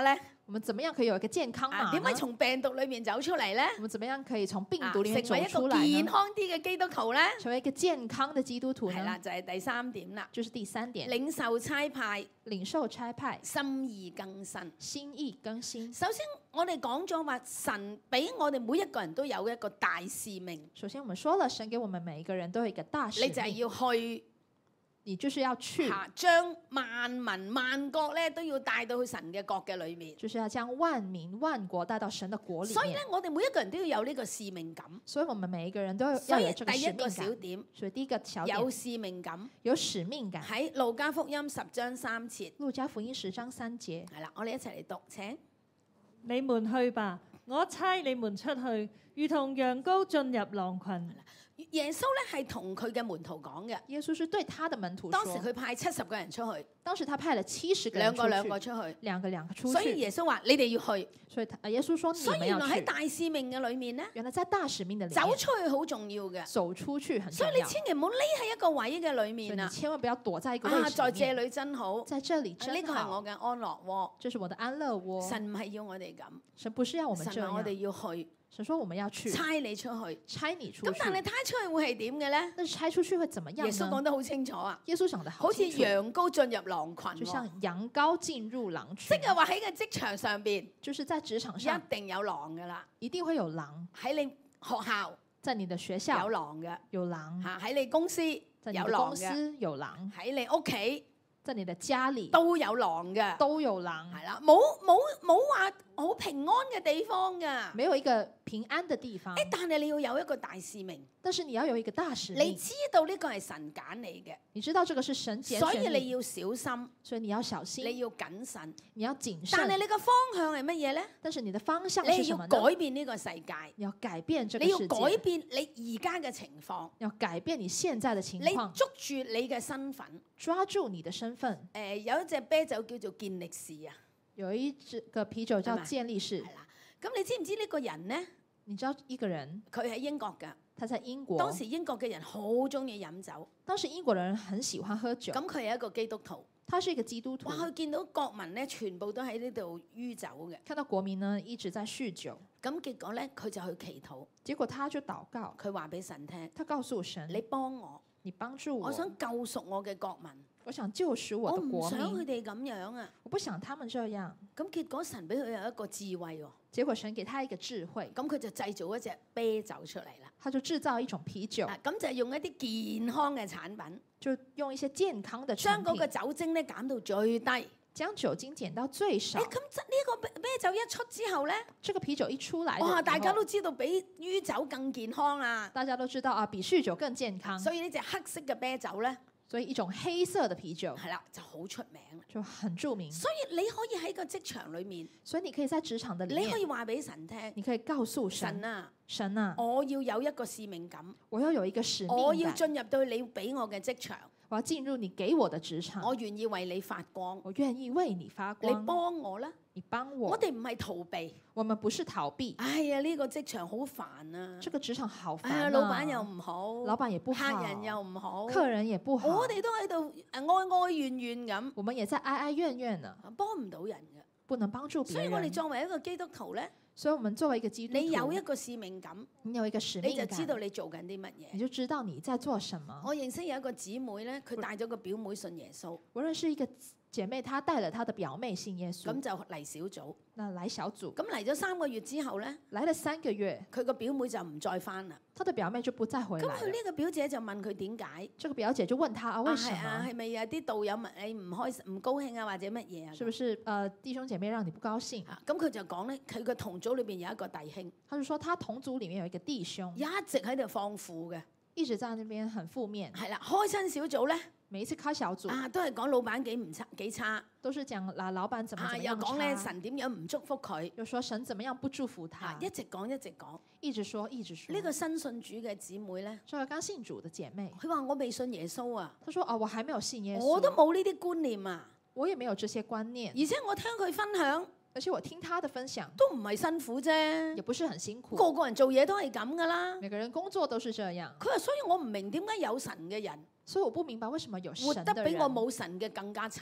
我們怎麼樣可以有一個健康碼點解呢？ 從病毒裏面走出嚟咧？ 我們怎麼樣可以從病毒裡面走成為一個出來呢？ 健康啲嘅基督徒咧？ 成為一個健康的基督徒係啦， 呢？ 就係第三點啦。 就是第三點， 領受差派， 領受差派， 心意更新。 心意更新。 首先，我哋講咗話，神俾我哋每一個人都有一個大使命， 首先，我們說了，神給我們每一個人都有一個大使你就係命， 要去你就是要去， 將萬民萬國咧都要帶到去神嘅國嘅裏面。 就是要將萬民萬國帶到神的國裡面。 所以咧，我哋每一個人都要有呢個使命感。 所以我們每一個人都所以要有這個第一個使命感。 小點， 所以第一個小有點使命感有使命感。 喺路加福音10章3節。 路加福音10章3節， 係啦，我哋一齊嚟讀，請。 你們去吧，我差你們出去，如同羊羔進入狼群。 耶穌咧係同佢嘅門徒講嘅， 耶穌是對他的門徒當時說， 佢派70個人出去， 當時他派了70個人兩個出去， 兩個出去， 兩個兩個出所以去。 耶穌話：你哋要去。 所以耶穌說你所以原來喺們要去。 大使命嘅裏面咧， 原來在大使命的裡走面， 出去好重要嘅， 走出去很所重要。 以你千祈唔好匿喺一個位嘅裏所以面啊！ 你千萬不要躲在一個位置在這裡面。 裏真好， 在這裡真呢個係我好， 嘅安樂窩。 這是我的安樂窩。 神唔係要我哋咁， 神不是要我們這神話我哋樣， 要去， 神說我們要去， 差你出去。 差你出去。 咁但係差出去會係點嘅咧？ 但是差出去會怎麼樣耶穌講呢？ 得好清楚啊， 耶穌講得好似好清楚， 羊羔進入狼群喎， 就像羊羔進入狼群， 即係話喺個職場上邊就是在職場上一定有狼噶啦， 一定會有狼， 喺你學校在你的學有校狼嘅， 有狼， 嚇喺你公司在你的有狼嘅， 公司有狼， 喺你屋企在你的家裡都有狼嘅， 都有狼， 係啦，冇話好平安嘅地方㗎。 沒有一個平安的地方。 但係你要有一個大使命， 但是你要有一個大使你命， 知道呢個係神揀你嘅， 你知道這個是神揀所以選你， 你要小心， 所以你要小心， 你要謹慎。 你要謹但係慎。 你個方向係乜嘢咧？ 但是你的方向你要是什麼呢？ 改變呢個世界， 你要改變這個你要世界， 改變你而家嘅情況， 要改變你現在的情你況， 捉住你嘅身份。 抓住你的身份。 有一隻啤酒叫做健力士啊， 有一個啤酒叫係咪健力士係，啦。咁你知唔知呢個人咧？ 你知道一個人佢喺英國㗎， 他在英國， 當時英國嘅人好中意飲酒， 當時英國人很喜歡喝酒， 咁佢係一個基督徒。 他是一個基督徒哇！，佢見到國民咧，全部都喺呢度酗酒嘅， 看到國民呢一直在酗酒， 咁結果咧，佢就去祈禱， 結果他就禱告， 佢話俾神聽： 他告訴神， 你幫我， 你幫助我， 我想救贖我嘅國民， 我想救贖我我唔的國想佢民， 哋咁樣啊！ 我不想他們這樣。 咁結果神俾佢有一個智慧喎， 結果神給他一個智慧， 咁佢就製造一隻啤酒出嚟啦。 他就製造一種啤酒， 咁就係用一啲健康嘅產品， 就用一些健康的產將嗰個品， 酒精咧減到最低。 將酒精減到最少。 咁呢個啤酒一出之後咧， 這個啤酒一出來的時候， 哇！大家都知道比酗酒更健康啦。 大家都知道啊，比酗酒更健康。 所以呢隻黑色嘅啤酒咧， 所以一種黑色的啤酒係啦，就好出名。 就很著名。 所以你可以喺個職場裏面， 所以你可以在職場的裡面， 你可以話俾神聽： 你可以告訴神， 神啊， 神啊， 我要有一個使命感， 我要有一個使命我要感， 進入到你俾我嘅職場， 我要進入你給我的職場， 我願意為你發光， 我願意為你發你光， 幫我啦。 你幫我。 我哋唔係逃避。 我們不是逃避， 哎呀，呢個職場好煩啊！ 這個職場好煩哎呀， 啊， 老闆又唔好， 老闆也不好， 客人又唔好， 客人也不好， 我哋都喺度哀哀怨怨咁， 我們也在哀哀怨怨呢， 幫唔到人嘅。 不能幫助別所以我哋人。 作為一個基督徒咧， 所以我們作為一個基督徒， 你有一個使命感， 你有一個使你就命感， 知道你做緊啲乜嘢。 你就知道你在做什麼。 我認識有一個姊妹咧，佢帶咗個表妹信耶穌， 我認識一個姐妹，她帶了她的表妹信耶穌， 咁就嚟小組。 那來小組， 咁嚟咗3個月之後咧， 來了3個月， 佢個表妹就唔再翻啦。 她的表妹就不再回咁來了。 佢呢個表姐就問佢點解？ 這個表姐就問她啊，為什係啊， 麼？ 係咪有啲道友問你唔開心、唔高興啊，或者乜嘢啊？ 是不是弟兄姐妹讓你不高興？ 咁佢就講咧，佢個同組裏邊有一個弟兄， 他就說他同組裡面有一個弟兄， 一直喺度放負嘅， 一直在那邊很負面。 係啦，開親小組咧， 每一次開小組， 都係講老闆幾差， 都是講老闆怎麼怎麼又樣講咧差， 神點樣唔祝福佢， 又說神怎麼樣不祝福他， 一直講一直講。 一直說一直說。 呢個新信主嘅姊妹咧， 這個剛信主的姐妹， 佢話我未信耶穌啊， 她說哦，我還沒有信耶穌， 我都冇呢啲觀念啊， 我也沒有這些觀念， 而且我聽佢分享而且我聽她的分享都唔係辛苦啫也，不是很辛苦， 個個人做嘢都係咁噶啦。 每個人工作都是這樣， 佢話所以我唔明點解有神嘅人所以我不明白為什麼有活神的人得比我冇神嘅更加差。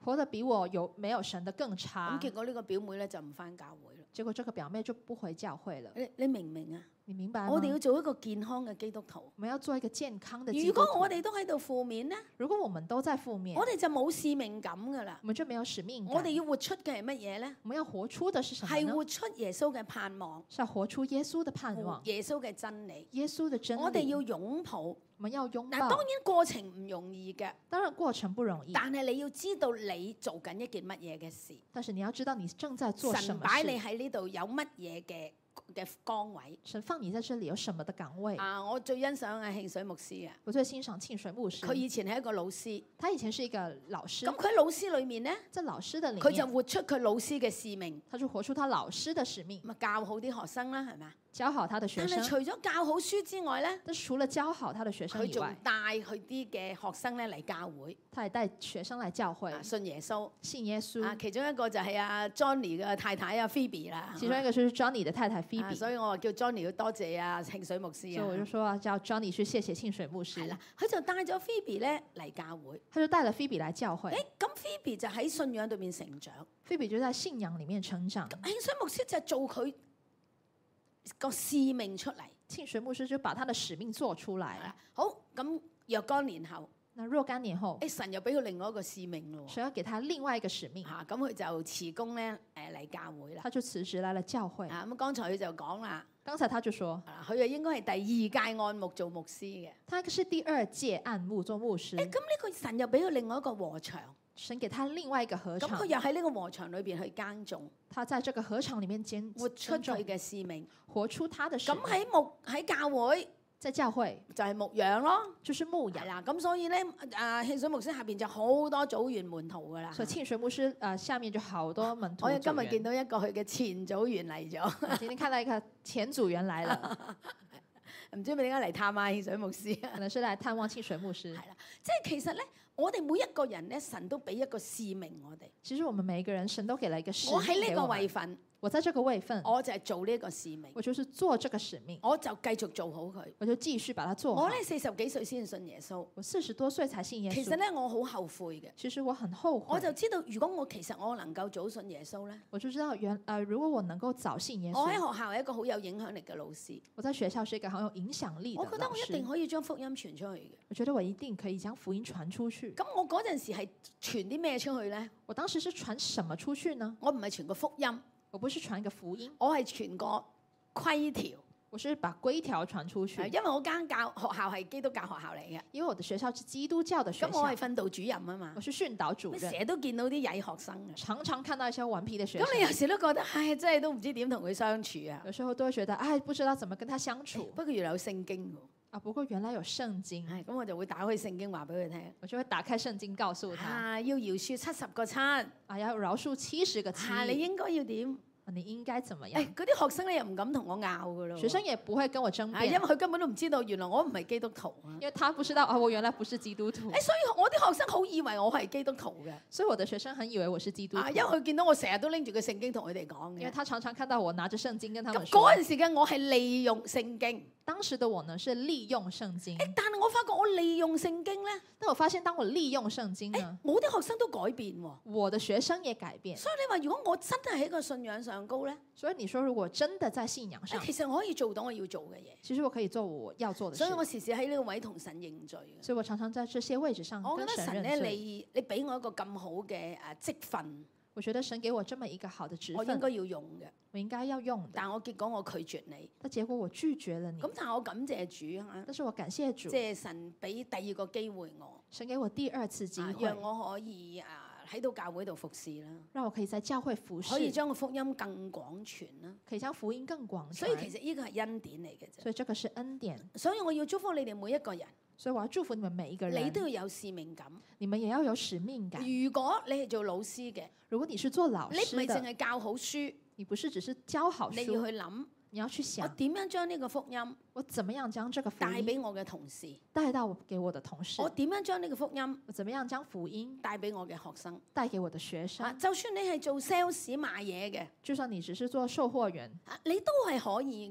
活得比我没有神的更差咁。結果呢個表妹咧就唔翻教會啦。 結果這個表妹就不回教會了。 你明唔明啊？ 你明白嗎？ 我哋要做一個健康嘅基督徒。 我們要做一個健康的基如督徒。 果我哋都喺度負面咧， 如果我們都在負面， 我哋就冇使命感噶啦。 我們就沒有使命感。 我哋要活出嘅係乜嘢咧？ 我們要活出的是什麼呢？ 係活出耶穌嘅盼望， 是要活出耶穌的盼望， 耶穌嘅真理。 耶穌的真理。 我哋要擁抱。 我們要擁嗱， 抱。 當然過程唔容易嘅， 當然過程不容易， 但係你要知道你做緊一件乜嘢嘅事。 但是你要知道你正在做什麼神擺你事。 喺呢度有乜嘢嘅崗位神放你在這裡有什麼的崗位？ 啊！我最欣賞嘅慶水牧師啊， 我最欣賞慶水牧師。 佢以前係一個老師， 他以前是一個老師。 咁佢喺老師裏面咧， 在老師的裡佢就面， 活出佢老師嘅使命， 他就活出他老師的使命， 咁啊教好啲學生啦，係咪啊？ 教好他的學生。 但係除咗教好書之外咧， 但是除了教好他的學生佢仲以外， 帶佢啲嘅學生咧嚟教會， 他也帶學生來教會， 信耶穌。 信耶穌。 啊，其中一個就係阿 Johnny 嘅太太啊 Phoebe 啦， 其中一個就是 Johnny 的太太啊 Phoebe， 所以我話叫 Johnny 要多謝啊慶水牧師所以我就啊， 說叫 Johnny 去謝謝慶水牧師係啦。，佢就帶咗 Phoebe 咧嚟教會。 他就帶了 Phoebe 來教會。 誒，咁 Phoebe 就喺信仰裏面成長， Phoebe 就在信仰裡面成長。 慶水牧師就做佢個使命出嚟。 慶水牧師就把他的使命做出來了。 好，咁若干年後， 那若干年後， 神又俾佢另外一個使命咯。 神要給他另外一個使命， 嚇，咁佢就辭工咧嚟教會啦。 他就辭職來了教會。 啊，咁剛才佢就講啦， 剛才他就說， 啊，佢啊應該係第二屆按牧做牧師嘅。 他是第2屆按牧做牧師誒，。咁呢個神又俾佢另外一個禾場， 神給他另外一個禾場咁佢，又喺呢個禾場裏邊去耕種， 他在這個禾場裡面耕活出種佢嘅使命。 活出他的使咁命。 喺教會在教會就係牧養咯， 就是牧養。 係啦。咁所以咧，慶水牧師下邊就好多組員門徒噶啦。 所以慶水牧師下面就好多門徒組員。 我哋今日見到一個佢嘅前組員嚟咗， 我今天看到一個前組員來了， 唔知係咪點解嚟探下慶水牧師啊？ 可能是來探望慶水牧師。 係啦，即係其實咧，我哋每一個人咧，神都俾一個使命我哋。 其實我們每一個人，神都給了一個使命我喺呢個給我們位份， 我在這個位份， 我就係做呢一個使命， 我就是做這個使命， 我就繼續做好佢。 我就繼續把它做好。 我咧40幾歲先信耶穌， 我40多歲才信耶穌。 其實咧我好後悔嘅。 其實我很後悔。 我就知道，如果我其實我能夠早信耶穌咧， 我就知道如果我能夠早信耶我喺穌， 學校係一個好有影響力嘅老師， 我在學校是一個很有影響力的我覺得老我一定師。 可以將福音傳出去嘅。 我覺得我一定可以將福音傳出去。 咁我嗰陣時係傳啲咩出去咧？ 我當時是傳什麼出去呢？ 我唔係傳個福音， 我不是傳一個福音， 我係傳個規條。 我是把規條傳出去。 因為我間學校係基督教學校嚟嘅， 因為我的學校是基督教的學咁我係校， 訓導主任啊嘛我，是訓導主任， 成日都見到啲曳學生嘅。 常常看到一些頑皮的學咁你有生， 時都覺得，唉，真係都唔知點同佢相處啊。 有時候都會覺得，哎，不知道怎麼跟他相處不過原來有聖經喎， 啊。不過原來有聖經， 係咁我就會打開聖經話俾佢聽。 我就會打開聖經告訴他， 啊，要饒恕70個7， 啊，要饒恕70個啊，你 7， 應該要點？ 啊你應該怎麼樣？ 誒，嗰啲學生咧又唔敢同我拗噶咯。 學生也不會跟我爭啊，因為辯， 佢根本都唔知道原來我唔係基督徒啊。 因為他不知道啊，我原來不是基督徒， 誒，所以我啲學生好以為我係基督徒嘅。 所以我的學生很以為我是基督徒啊，，因為佢見到我成日都拎住個聖經同佢哋講嘅。 因為他常常看到我拿着聖經跟他們咁說。 嗰陣時嘅我係利用聖經， 當時的我呢是利用聖經， 但係我發覺我利用聖經咧， 但我發現當我利用聖經呢， 我啲學生都改變喎。 我的學生也改變。 所以你話如果我真係喺個信仰上高咧， 所以你說如果真的在信仰上， 其實我可以做到我要做嘅嘢。 其實我可以做我要做的事所以。我時時喺呢個位同神認罪嘅。 所以我常常在這些位置上我覺跟神得神咧， 認罪。 你俾我一個咁好嘅職分， 我覺得神給我這麼一個好的職我應分， 該要用嘅。 我應該要用的。 但我結果我拒絕你。 但結果我拒絕了你。 咁但係我感謝主啊， 但是我感謝主即，係神俾第二個機會我， 神給我第二次機會讓，我可以喺到教會度服侍啦， 讓我可以在教會服可以侍， 將個福音更廣傳啦。 可以將福音更廣所以其傳。 實呢個係恩典嚟嘅啫。 所以這個是恩典。 所以我要祝福你哋每一個人， 所以我要祝福你們每一個人， 你都要有使命感。 你們也要有使命感。 如果你係做老師嘅， 如果你是做老你唔係淨師的， 係教好書， 你不是只是教好你要書， 去諗你要去我想點樣將呢個福音我怎麼樣將這個福音帶俾我嘅同事， 帶到給我的同事我，點樣將呢個福音我怎麼樣將福音帶俾我嘅學生。 帶給我的學生。 就算你係做 sales 賣嘢嘅， 就算你只是做售貨員， 你都係可以噶。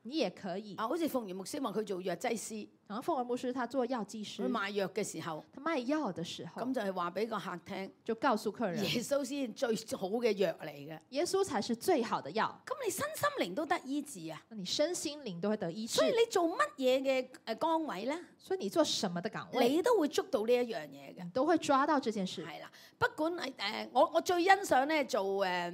你也可以。 好似鳳兒牧師話佢做藥劑師， 然後鳳兒牧師他做藥劑佢師， 賣藥嘅時候， 他賣藥的時候咁就係話俾個客聽， 就告訴客人， 耶穌先最好嘅藥嚟嘅。 耶穌才是最好的藥。 咁你身心靈都得醫治啊！ 那你身心靈都會得醫治所以。你做乜嘢嘅崗位咧， 所以你做什麼的崗位， 你都會捉到呢一樣嘢嘅。 你都會抓到這件事。 係啦，不管係我最欣賞咧做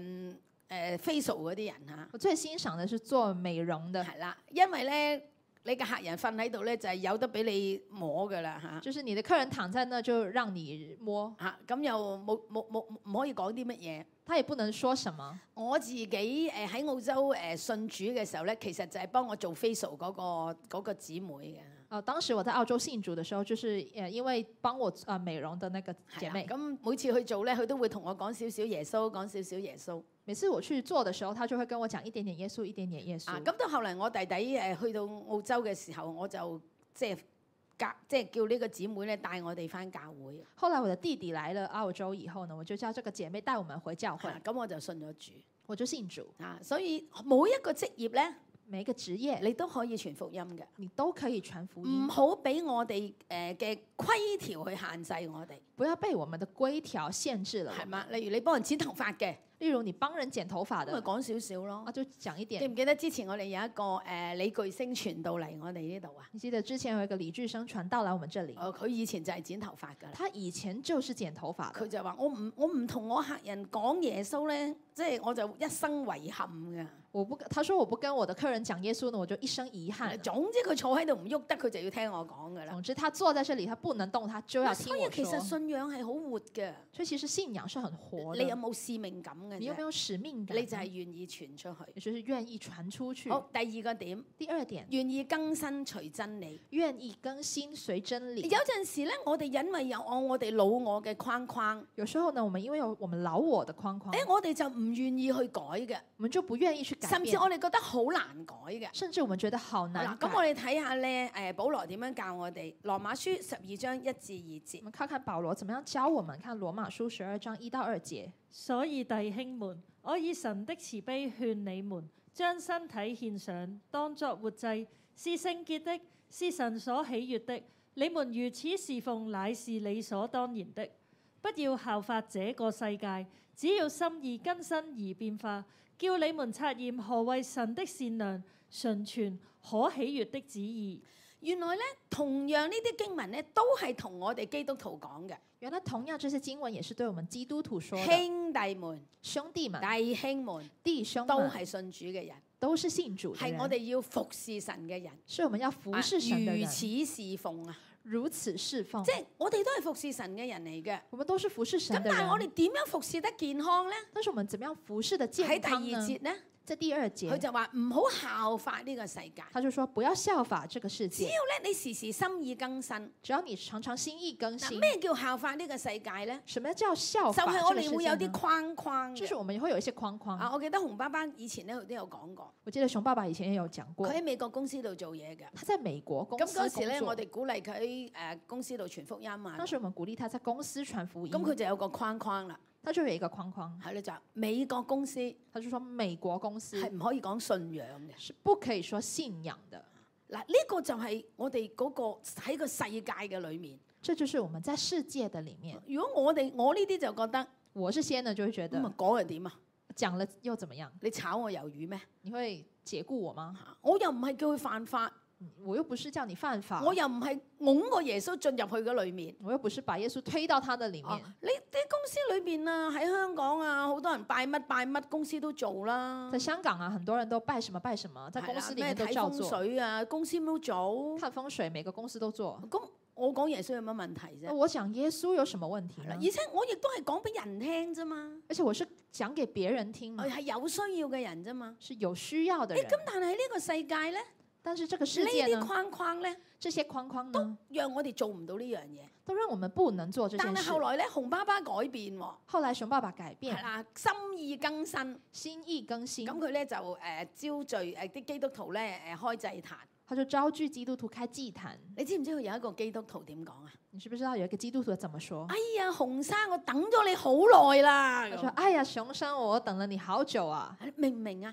facial 嗰啲人嚇， 我最欣賞的是做美容的， 係啦，因為咧你嘅客人瞓喺度咧就係有得俾你摸噶啦嚇。 就是你的客人躺在那就讓你摸， 咁又冇唔可以講啲乜嘢。 他也不能說什麼。 我自己喺澳洲信主嘅時候咧，其實就係幫我做 facial 嗰個姊妹嘅。 當時我在澳洲信主的時候，就是因為幫我美容的那個姐妹。 咁每次去做咧，佢都會同我講少少耶穌，講少少耶穌。 每次我去做的時候，他就會跟我講一點點耶穌，一點點耶穌。 咁到後嚟我弟弟去到澳洲嘅時候，我就即係叫呢個姊妹咧帶我哋翻教會。 後來我的弟弟來了澳洲以後呢，我就叫這個姐妹帶我們回教會。 咁我就信咗主， 我就信主。 所以每一個職業咧， 每一個職業你都可以傳福音嘅， 你都可以傳福音。 唔好俾我哋嘅規條去限制我哋， 不要被我們的規條限制了。 係嘛？例如你幫人剪頭髮嘅， 例如你幫人剪頭髮的， 咁咪講少少咯。 就講一點。 記唔記得之前我哋有一個李巨星傳道嚟我哋呢度啊？ 你記得之前有一個李巨生傳道來我們這裡？ 佢以前就係剪頭髮㗎啦。 他以前就是剪頭髮。 佢就話：我唔同我客人講耶穌咧，即係我就一生遺憾㗎。 他說我不跟我的客人講耶穌呢，我就一生遺憾。 總之佢坐喺度唔喐得，佢就要聽我講㗎啦。 總之他坐在這裡，他不能動，他就要聽我說。 所以其實信仰係好活嘅。 所以其實信仰是很活的。 你有冇使命感嘅？ 你有沒有使命感？ 你就係願意傳出去， 也就是願意傳出去。 好，第二個點。 第二點， 願意更新隨真理。 願意更新隨真理。 有陣時咧，我哋因為有我哋老我嘅框框。 有時候呢，我們因為有我們老我的框框。 我哋就唔願意去改嘅。 我們就不願意去改變。 甚至我哋覺得好難改嘅。 甚至我們覺得好難改。 咁我哋睇下咧，保羅點樣教我哋？羅馬書12章1至2節。 我們看看保羅怎麼樣教我們。看羅馬書12章1到2節。 所以弟兄們，我以神的慈悲勸你們，將身體獻上，當作活祭，是聖潔的，是神所喜悅的。你們如此侍奉，乃是理所當然的。不要效法這個世界，只要心意更新而變化，叫你們察驗何為神的善良、純全、可喜悅的旨意。 原來咧，同樣呢啲經文咧，都係同我哋基督徒講嘅。 原來同樣這些經文也是對我們基督徒說的。 兄弟們， 兄弟們， 弟兄們， 弟兄都係信主嘅人， 都是信主的人， 係我哋要服侍神嘅人， 是我們要服侍神的人， 如此侍奉啊， 如此侍奉， 即係我哋都係服侍神嘅人嚟嘅。 我們都是服侍神的人。 咁但係我哋點樣服侍得健康咧？ 但是我們怎麼樣服侍得健康呢？ 喺第2節咧。 在第2節， 佢就話唔好效法呢個世界。 他就說不要效法這個世界。 只要咧你時時心意更新， 只要你常常心意更新。 咩叫效法呢個世界咧？ 什麼叫效法？ 就係我哋會有啲框框。 就是我們會有一些框框。 我記得洪爸爸以前咧佢都有講過。 我記得熊爸爸以前也有講過。 佢喺美國公司度做嘢嘅。 他在美國公司工作。 咁嗰時咧，我哋鼓勵佢喺公司度傳福音啊。 當時我們鼓勵他在公司傳福音。 咁佢就有個框框啦。 他就有一個框框， 係咧就美國公司， 他就說美國公司係唔可以講信仰嘅， 是不可以說信仰的。 嗱，呢個就係我哋嗰個喺個世界嘅裏面， 這就是我們在世界的裡面。 如果我呢啲就覺得， 我是先呢就會覺得， 咁講係點啊？ 講了又怎麼樣？ 你炒我魷魚咩？ 你會解僱我嗎？ 我又唔係叫佢犯法。 我又不是叫你犯法， 我又唔係擁個耶穌進入去嗰裏面， 我又不是把耶穌推到他的裡面。 你啲公司裏邊啊，喺香港啊，好多人拜乜公司都做啦。 在香港啊，很多人都拜什麼拜什麼，在公司裡面都照做。 睇風水啊，公司都做。 看風水，每個公司都做。 咁我講耶穌有乜問題啫？ 我講耶穌有什麼問題呢？ 而且我亦都係講俾人聽啫嘛。 而且我是講給別人聽嘛。 係有需要嘅人啫嘛。 是有需要的人。 咁但係呢個世界咧？ 但是這個世界呢？ 呢啲框框咧， 這些框框呢， 都讓我哋做唔到呢樣嘢， 都讓我們不能做這件事。 但係後來咧，洪爸爸改變喎。 後來熊爸爸改變， 係啦，心意更新， 心意更新。 咁佢咧就招聚啲基督徒咧開祭壇。 他就招聚基督徒開祭壇。 你知唔知佢有一個基督徒點講啊？ 你知不知道有一個基督徒怎麼說？ 哎呀，洪生，我等咗你好耐啦。 佢說：哎呀，熊生，我等了你好久啊。 明唔明啊？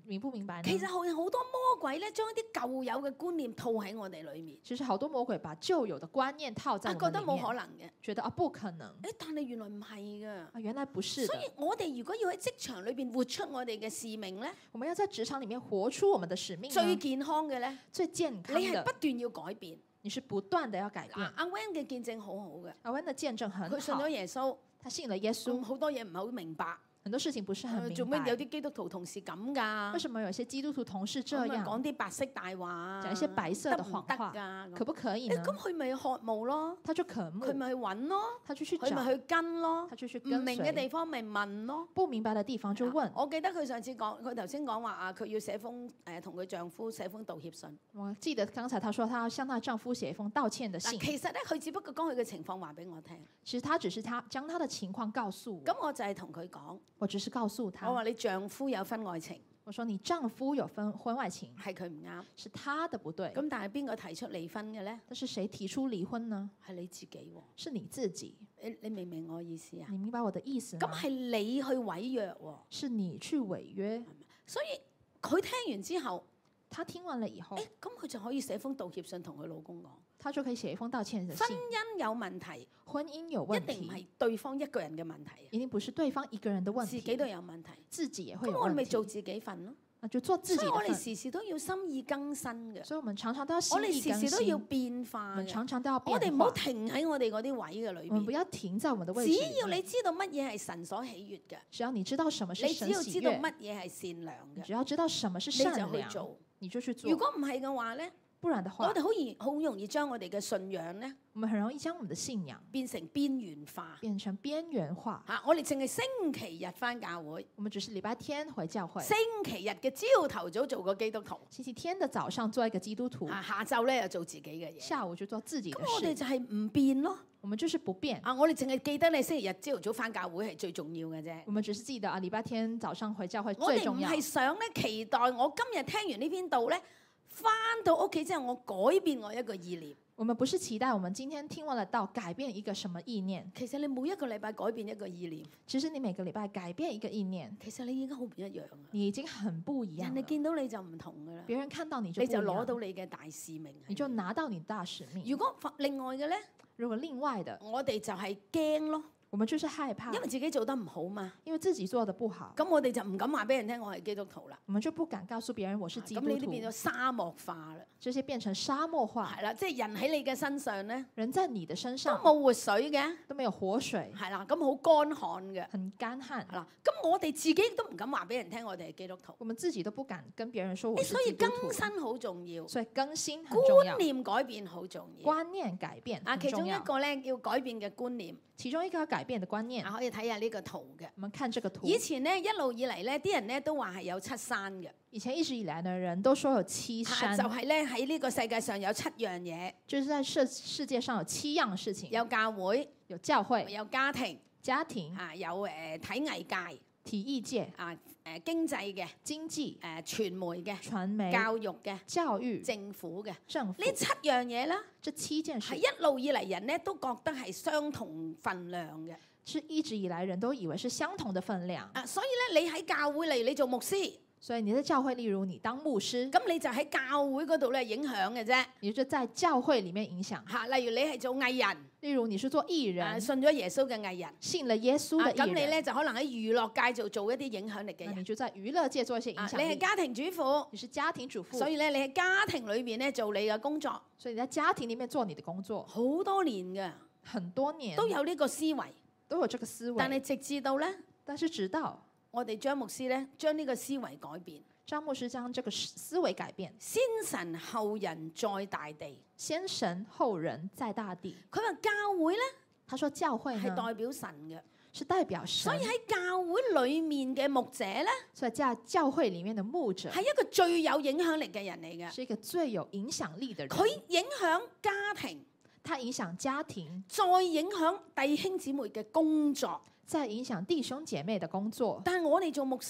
明不明白呢？ 其實好多魔鬼咧，將一啲舊有嘅觀念套喺我哋裏面， 其實好多魔鬼把舊有的觀念套在我覺得冇們裡面， 可能嘅。 覺得不可能但係原來唔係㗎。 啊，原來不是的。 所以我哋如果要喺職場裏邊活出我哋嘅使命咧， 我們要在職場裡面活出我們的使命呢， 最健康嘅咧， 最健康你係不的， 斷要改變。 你是不斷的要改變。 阿 Van 嘅見證好好嘅， 阿溫的見證很好佢信咗，耶穌， 他信了耶穌， 好多嘢唔係好明白。 很多事情不是很明做咩有白。 啲基督徒同事咁㗎？ 為什麼有些基督徒同事這咁啊樣講啲白色大話啊， 講一些白色的謊得話唔得㗎？ 可不可以呢？ 咁佢咪渴慕咯， 他就渴慕佢，咪去揾咯， 他就去找， 佢咪去跟咯， 他就去唔跟明嘅地隨， 方咪問咯。 不明白的地方就問。 我記得佢上次講，佢頭先講話啊，佢要寫封同佢丈夫寫封道歉信。 我記得剛才他說他要向她丈夫寫一封道歉的信， 其實咧佢只不過講佢嘅情況話俾我聽， 其實他只是將他的情況告訴我， 咁我就係同佢講， 我只是告訴我他， 話你丈夫有婚外情我說你丈夫有婚外情， 係佢唔啱， 是他的不對。 咁但係邊個提出離婚嘅咧？ 但是誰提出離婚呢？ 係你自己喎。 是你自己。 你明唔明我意思啊？ 你明白我的意思嗎？ 咁係你去毀約喎， 是你去違約。 所以佢聽完之後， 他聽完了以後， 咁佢就可以寫封道歉信同佢老公講， 他就可以寫一封道歉的婚信。 姻有問題， 婚姻有一問題， 定唔係對方一個人嘅問題啊， 一定不是對方一個人的問自己都題， 有問題。 自己也會咁我哋咪有問題。 做自己份咯。 那就做自己所以我哋的份。 時時都要心意更新嘅， 所以我們常常都要心我哋意更時時都要新， 變化我們嘅。 常常都要我哋變化。 唔好停喺我哋嗰啲位嘅裏邊。 我們不要停在我們的位置只裡面。 要你知道乜嘢係神所喜悅嘅， 只要你知道什麼是你只神喜要知道悅， 乜嘢係善良嘅， 你只要知道什麼是你就善良， 去做。 你就去做。 如果唔係嘅話咧， 不然的話我，哋好容易將我哋嘅信仰咧我們很容易將我們的信仰變成邊緣化變成邊緣化。 嚇。我哋淨係星期日返教會， 我們只是禮拜天回教會， 星期日嘅朝頭早做個基督徒， 星期天的早上做一個基督徒， 下晝咧又做自己嘅嘢。 下午就做自己的咁我哋事。 就係唔變咯。 我們就是不變。 我哋淨係記得你星期日朝頭早返教會係最重要嘅啫。 我們只是記得啊，禮拜天早上回教會我哋唔最重要。 係想咧期待我今日聽完呢篇道咧，翻到屋企之後我改變我一個意念。 我們不是期待我們今天聽完了道改變一個什麼意念， 其實你每一個禮拜改變一個意念， 其實你每個禮拜改變一個意念， 其實你已經好唔一樣啊！ 你已經很不一樣了。 人哋見到你就唔同噶啦， 別人看到你就你就不一樣攞到你嘅大使命。 你就拿到你的大使命。 如果另外嘅咧， 如果另外的， 我哋就係驚咯， 我們就是害怕因，為自己做得唔好嘛。 因為自己做得不好， 咁我哋就唔敢話俾人聽我係基督徒啦。 我們就不敢告訴別人我是基督徒咁你都變咗。沙漠化啦， 這些變成沙漠化， 係啦，即係人喺你嘅身上咧人在你的身都上冇活水嘅， 都沒有活水， 係啦，咁好乾旱嘅。 很乾旱。 係啦，咁我哋自己都唔敢話俾人聽我哋係基督徒。 我們自己都不敢跟別人說我是所以基督徒更，新好重要， 所以更新很重要觀，念改變好重要。 觀念改變很其中一重要。 個咧要改變嘅觀念， 其中一個要改變的觀念， 可以睇下呢個圖嘅。 我們看這個圖。 以前咧一路以嚟咧，啲人咧都話係有七山嘅， 以前一直以來的人都說有七山， 就係咧喺呢個世界上有七樣嘢， 就是在世界上有七樣事情， 有教會， 有教會、 有家庭， 家庭、 有體藝界， 體育界、 經濟嘅， 經濟、 傳媒嘅， 傳媒、 教育嘅， 教育、 政府嘅。 政府呢七樣嘢咧， 這七件事係，一路以嚟人咧都覺得係相同份量嘅。 是一直以來人都以為是相同的分量。 所以咧，你喺教會嚟，你做牧師， 所以你在教會，例如你當牧師， 咁你就喺教會嗰度咧影響嘅啫。 你就在教會裡面影響。 例如你係做藝人， 例如你是做藝人， 信咗耶穌嘅藝人， 信了耶穌的咁你藝人， 咧就可能喺娛樂界做一啲影響力嘅人。 那你就在娛樂界做一些影響力。 你係家庭主婦， 你是家庭主婦， 所以咧你喺家庭裏邊咧做你嘅工作， 所以你在家庭裡面做你的工作， 好多年嘅很多年都有呢個思維。 都有這個思維。 但係直至到咧， 但是直到我哋張牧師咧將呢個思維改變， 張牧師將這個思維改變， 先神後人再大地。 先神後人在大地。 佢話教會咧他說教會呢係代表神嘅。 是代表神， 所以喺教會裡面嘅牧者咧， 所以在教會裡面的牧者係一個最有影響力嘅人嚟嘅。 是一個最有影響力的人。 佢影響家庭， 他影響家庭， 再影響弟兄姊妹嘅工作。 再影響弟兄姐妹的工作。 但係我哋做牧師，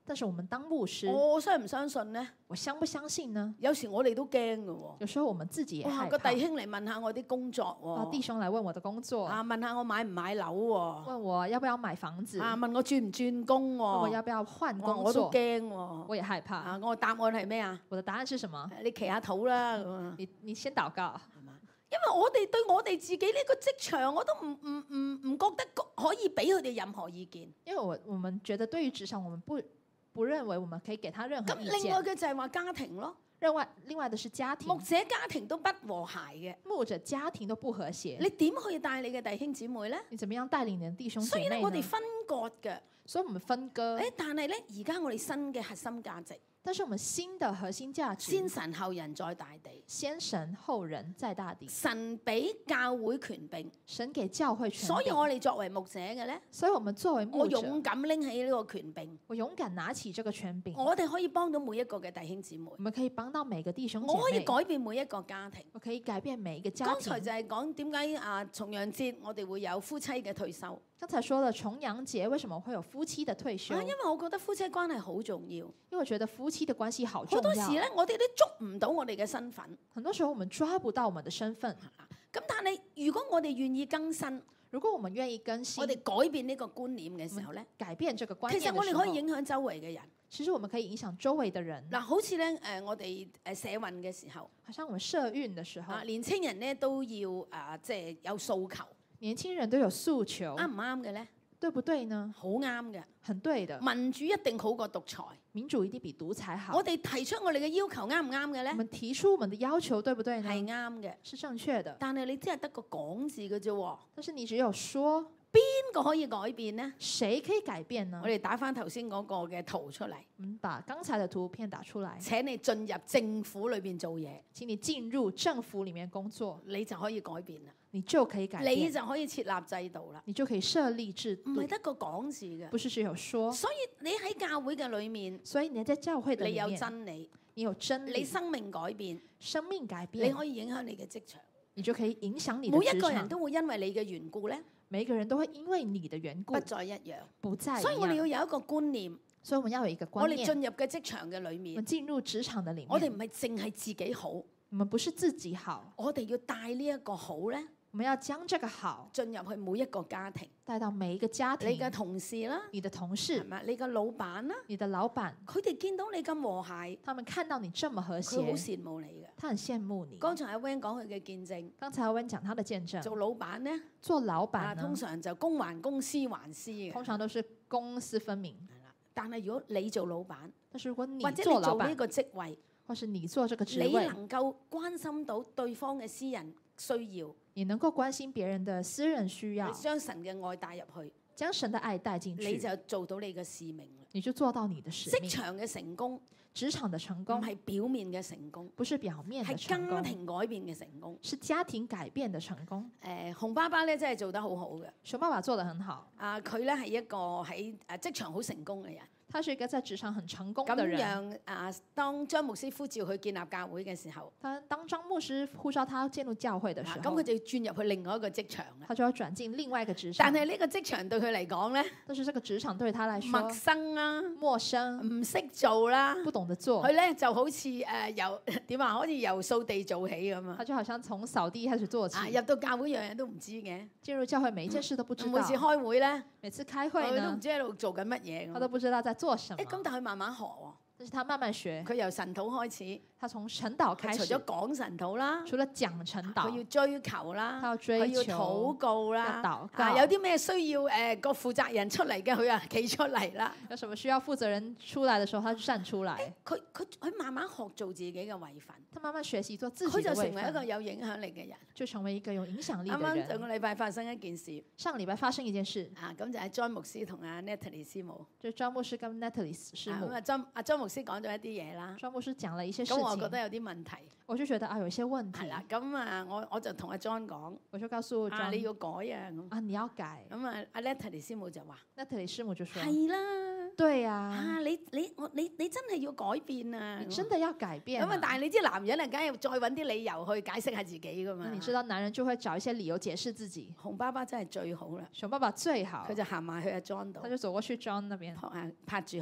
但是我們當牧師， 我相唔相信呢？ 我相不相信呢？ 有時我哋都驚嘅喎。 有時候我們自己也哇！ 害怕。 個弟兄嚟問下我啲工作喎。 弟兄來問我的工作， 問下我買唔買樓喎。 問我要不要買房子， 問我轉唔轉工喎。 問我要不要換工作， 我都驚喎。 我也害怕。 我答案係咩啊？ 我的答案是什麼？ 你祈下禱啦咁啊。 你先禱告。 因為我哋對我哋自己呢個職場，我都唔覺得可以俾佢哋任何意見。 因為我們覺得對於職場，我們不認為我們可以給他任何意見。 咁另外嘅就係話家庭咯。 另外的是家庭。 牧者家庭都不和諧嘅。 牧者家庭都不和諧。 你點可以帶你嘅弟兄姊妹咧？ 你怎麼樣帶領你的弟兄姊妹呢？ 所以咧，我哋分割嘅。 所以我們分割。 但係咧，而家我哋新嘅核心價值。 但是我們新的核心價值， 先神後人在大地， 先神後人在大地。 神俾教會權柄， 神給教會權柄。 所以我哋作為牧者嘅咧， 所以我們作為牧者， 我勇敢拎起呢個權柄， 我勇敢拿起這個權柄。 我哋可以幫到每一個嘅弟兄姊妹， 我們可以幫到每個弟兄姐妹。 我可以改變每一個家庭， 我可以改變每一個家庭。 剛才就係講點解重陽節我哋會有夫妻嘅退休。 剛才說了重陽節為什麼會有夫妻的退休？ 因為我覺得夫妻關係好重要。 因為我覺得夫妻的關係好重要。 好多時咧，我哋都捉唔到我哋嘅身份。 很多時候我們抓不到我們的身份。 咁但係如果我哋願意更新， 如果我們願意更新， 我哋改變呢個觀念嘅時候咧， 改變這個觀念， 其實我哋可以影響周圍嘅人。 其實我們可以影響周圍的人。 嗱，好似咧我哋社運嘅時候， 好像我們社運的時候， 年青人咧都要即係有訴求。 年輕人都有訴求， 啱唔啱嘅咧？ 對不對呢？ 好啱嘅， 很對的。 民主一定好過獨裁， 民主一定比獨裁好。 我哋提出我哋嘅要求啱唔啱嘅咧？ 我們提出我們的要求對不對呢？ 係啱嘅， 是正確的。 但係你只係得個講字嘅啫喎。 但是你只有說， 邊個可以改變呢？ 誰可以改變呢？ 我哋打翻頭先嗰個嘅圖出嚟。 把剛才的圖片打出來。 請你進入政府裏邊做嘢。 請你進入政府裡面工作， 你就可以改變啦。 你就可以改變， 你就可以設立制度啦。 你就可以設立制度， 唔係得個講字嘅， 不是只有說。 所以你喺教會嘅裏面， 所以你在教會的裡面， 你有真理， 你有真理， 你生命改變， 生命改變， 你可以影響你嘅職場， 你就可以影響你的職場。 每一個人都會因為你嘅緣故咧， 每一個人都會因為你的緣故不再一樣， 不再一樣。 所以我哋要有一個觀念， 所以我們要有一個觀我念。 哋進入嘅職場嘅裏我面， 們進入職場的裡面， 我哋唔係淨係自己好， 我們不是自己好， 我哋要帶呢一個好咧， 我們要將這個好進入去每一個家庭， 帶到每一個家庭。 你嘅同事啦， 你的同事， 係咪？你嘅老闆啦， 你的老闆， 佢哋見到你咁和諧， 他們看到你這麼和佢好諧， 羨慕你嘅。 他很羨慕你。 剛才阿 Wen 講佢嘅見證， 剛才阿溫講他的見證， 做老闆咧， 做老闆通呢， 常就公還公，私還私嘅。 通常都是公私分明。 但係如果你做老闆， 但是如果你或者做老闆， 你做呢個職位， 或是你做這個職你位， 能夠關心到對方嘅私人需要， 你能夠關心別人的私人需要你，將神嘅愛帶入去， 將神的愛帶進去， 你就做到你嘅使命啦。 你就做到你的使命。 職場嘅成功職場的成唔功係表面嘅成功， 不是表面的係成功， 家庭改變嘅成功。 是家庭改變的成功。 洪爸爸咧真係做得好好嘅。 熊爸爸做得很好， 佢咧係一個喺職場好成功嘅人。 他是一個在職場很成功咁的人。 讓當張牧師呼召佢建立教會嘅時候， 當張牧師呼召他進入教會的時候， 咁佢就要轉入去另外一個職場啦。 他就要轉進另外一個職場。 但係呢個職場對佢嚟講咧， 但是這個職場對他來說陌生啦， 陌生， 唔識做啦， 不懂得做。 佢咧就好似由點啊，好似由掃地做起咁啊！ 他就好像從掃地開始做起。 入到教會樣樣都唔知嘅， 進入教會每一件事都不知道。 每次開會咧， 每次開會佢都唔呢， 知喺度做緊乜嘢。 他都不知道在做什麼。 咁但係佢慢慢學喎， 但是他慢慢學， 佢由神土開始， 他從晨禱開始， 除咗講神土啦， 除了講晨佢要禱， 追求啦， 他要佢要追求， 禱告啦， 要禱告有啲咩需要個負責人出嚟嘅，佢啊企出嚟啦。 有什麼需要負責人出來的時候，他就站出來。 佢慢慢學做自己嘅位份， 他慢慢學習做自佢就己的位成為一個份， 有影響力嘅人。 就成為一個有影響力啱的啱上個人。 禮拜發生一件事， 上個禮拜發生一件事， 咁就係莊牧師同阿 Natalie 師母， 就張牧師跟 Natalie 師母， 莊牧師講咗一啲嘢啦， 張牧師講了一些事咁我覺情， 得有啲問題， 我就覺得有一些問題係，啦，咁我就同阿莊講， 我就告訴張你要改啊咁， 你要改。 咁阿 Natalie 師母就話 Natalie 師母就說： 係啦， 對呀， 你真係要改變啊， 你真的要改變啊。 咁但係你知男人啊，梗係再揾啲理由去解釋下自己噶嘛。 那你知道男人就會找一些理由解釋自己。 洪爸爸真係最好啦， 熊爸爸最好佢，就行埋去阿莊度他，就走過去 John 那邊， 拍住佢，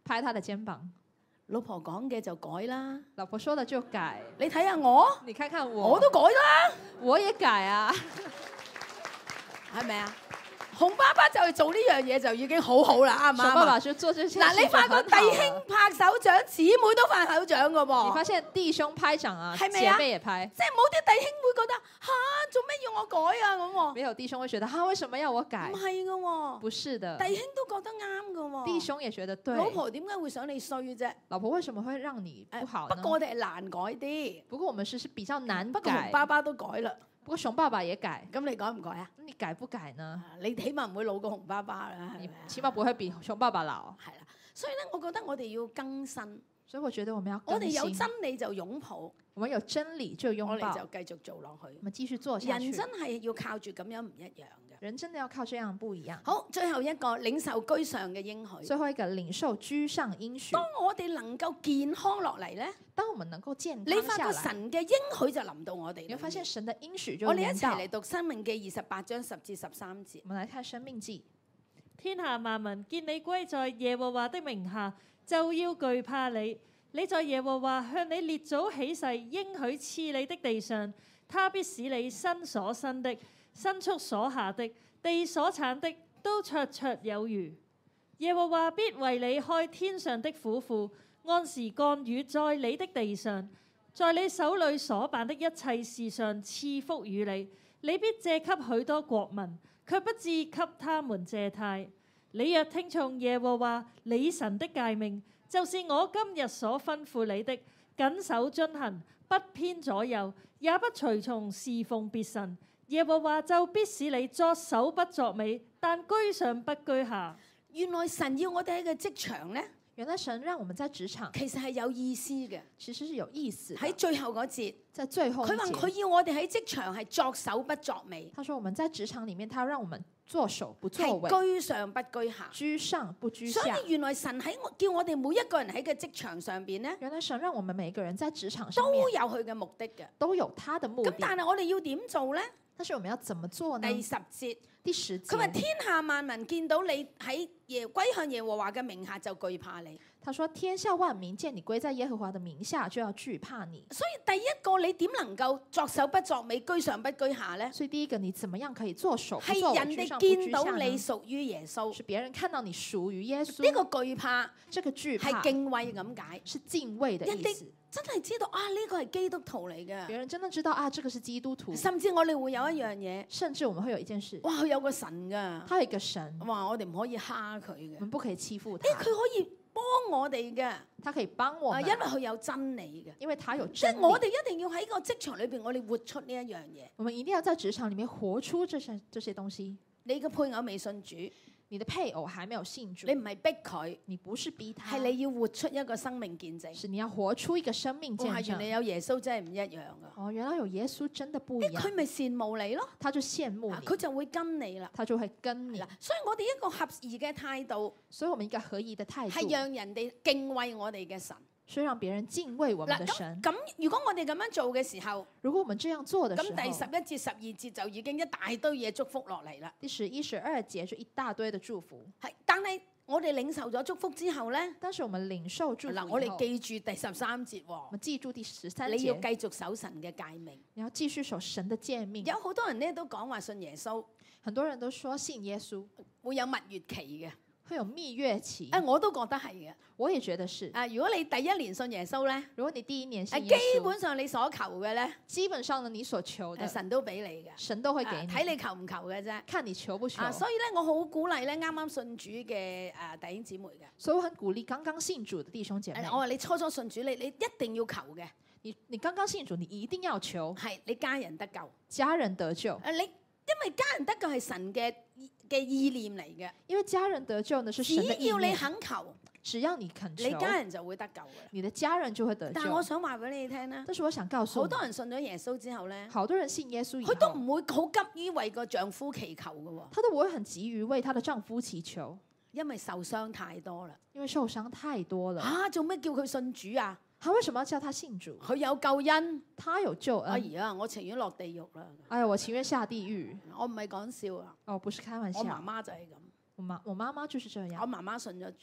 拍他的肩膀。 老婆講嘅就改啦， 老婆說的就改， 你睇下我， 你看看我， 我都改啦， 我也改啊， 係咪啊？熊爸爸就係做呢樣嘢就已經好好啦，啱唔啱啊？ 熊爸爸就做這些嗱，你發覺弟兄兄， 拍手掌，姊妹都拍手掌噶你發噃， 現弟兄拍掌啊，姐係咪啊妹也拍， 即係冇啲弟兄會覺得吓，做咩要我改啊咁喎？ 沒有弟兄會覺得為什麼要我改唔？係噶喎， 不是的， 弟兄都覺得啱噶喎。 弟兄也覺得對。 老婆點解會想你衰啫？ 老婆為什麼會讓你不好呢？ 不過我哋係難改啲， 不過我們是比較難不過改熊，爸爸都改啦， 不過熊爸爸也改， 咁你改唔改啊？ 你改不改呢？ 你起碼唔會老過熊爸爸啦，係你咪啊？ 起碼不會比熊爸爸老。 係啦，所以咧，我覺得我哋要更新， 所以我覺得我們要我哋有更新， 真理就擁抱， 我們有真理就我擁抱， 哋就繼續做落去我。們繼續做下去人。真係要靠住咁樣唔一樣嘅。 人真的要靠這樣不一樣。 好，最後一個領受居上嘅應許。 最後一個領受居上應許。 當我哋能夠健康落嚟咧， 當我們能夠健你發覺康下來， 神嘅應許就臨到我哋。 你會發現神的應許就我哋一臨到。 齊嚟讀《申命記》28章10至13節。 我們來看《生命記天下萬民見你歸在耶和華的名下，就要懼怕你。你在耶和華向你列祖起誓應許賜你的地上，他必使你身所生的、牲畜所下的、地所產的都綽綽有餘。耶和華必為你開天上的府庫，按時降雨在你的地上，在你手裏所辦的一切事上賜福與你。你必借給許多國民，卻不至給他們借貸。你若聽從耶和華你神的誡命，就是我今日所吩咐你的，謹守遵行，不偏左右，也不隨從侍奉別神，耶和華就必使你作首不作尾，但居上不居下。 原來神要我哋喺個職場咧，》。 原來神讓我們在職場其實係有意思嘅。 其實是有意思的。 喺最後嗰節， 在最後一佢話佢節， 要我哋喺職場係作首不作尾， 他說我們在職場裡面，他要讓我們作首不作尾， 係居上不居下。 居上不居下。 所以原來神喺叫我哋每一個人喺個職場上邊咧， 原來神讓我們每一個人在職場上都面有佢嘅目的嘅。 都有他的目咁的。 但係我哋要點做咧？ 但是我們要怎麼做呢？ 第10節， 第10節， 佢話天下萬民見到你喺歸向耶和華嘅名下就懼怕你。 他說天下萬民見你歸在耶和華的名下，就要懼怕你。 所以第一個你點能夠作首不作尾、居上不居下咧？ 所以第一個，你怎麼樣可以作首不係作尾、 人哋居上不居見到下呢？ 你屬於耶穌， 是別人看到你屬於耶穌。 呢個懼怕這個懼怕係敬畏咁解。 是敬畏的人哋意思。 真係知道啊，呢個係基督徒嚟嘅。 別人真的知道啊，這個是基督徒。 甚至我哋會有一樣嘢， 甚至我們會有一件事， 哇！佢有個神㗎， 他有一個神， 哇！我哋唔可以蝦佢嘅我。們不可以欺負佢他， 可以幫我哋嘅， 他可以幫我們， 因為佢有真理嘅。 因為他有即真理。 係我哋一定要喺個職場裏邊，我哋活出呢一樣嘢。 我們一定要在職場裡面活出這些東西。 你嘅配偶未信主， 你的配偶還沒有信主你，唔係逼佢， 你不是逼他， 係你要活出一個生命見證。 是你要活出一個生命見哇！原來證。 有耶穌真係唔一樣噶。 哦，原來有耶穌真的不一樣， 佢咪羨慕你咯， 他就羨慕你， 佢就會跟你啦。 他就會跟你嗱。，所以我哋一個合宜嘅態度所以我們一個合宜的態係度， 讓人哋敬畏我哋嘅神。 是讓別人敬畏我們嗱，咁的神。 咁如果我哋咁樣做嘅時候， 如果我們這樣做的時咁第候， 11節、12節就已經一大堆嘢祝福落嚟啦。 第11、12節就一大堆的祝福。 係，但係我哋領受咗祝福之後咧， 但是我們領受祝福以嗱， 後， 我哋記住第13節我喎， 們記住第13 你要節， 繼續守神嘅誡命。 你要繼續守神的誡命。 有好多人咧都講話信耶穌很多人都說信耶穌會有蜜月期嘅， 會有蜜月期， 我都覺得係嘅。 我也覺得是。 如果你第一年信耶穌咧， 如果你第一年信耶基穌， 本上你所求嘅咧， 基本上呢，你所求的神都俾你嘅， 神都會給你， 睇你求唔求嘅啫。 看你求不求。 所以咧，我好鼓勵咧啱啱信主嘅弟兄姊妹嘅。 所以我很鼓勵剛剛信主的弟兄姐妹。 我話你初初信主，你一定要求嘅， 你剛剛信主，你一定要求係你家人得救。 家人得救， 你因為家人得救係神嘅意念嚟嘅， 因為家人得救呢是只神的意要你念。 肯求， 只要你肯求， 你家人就會得救嘅。 你的家人就會得但係我救。 想話俾你聽咧， 但是我想告訴好你， 多人信咗耶穌之後咧， 好多人信耶穌以佢都後， 唔會好急於為個丈夫祈求嘅喎， 她都不會很急於為她的丈夫祈求， 因為受傷太多啦。 因為受傷太多了。 做咩叫佢信主啊？ 他為什麼要叫他信主？ 佢有救恩。 他有救恩。 哎呀，我情願落地獄啦！ 哎呀，我情願下地獄。 我唔係講笑啊， 哦，不是開玩笑。 我媽媽就係咁。 我媽媽就是這樣。 我媽媽信咗主，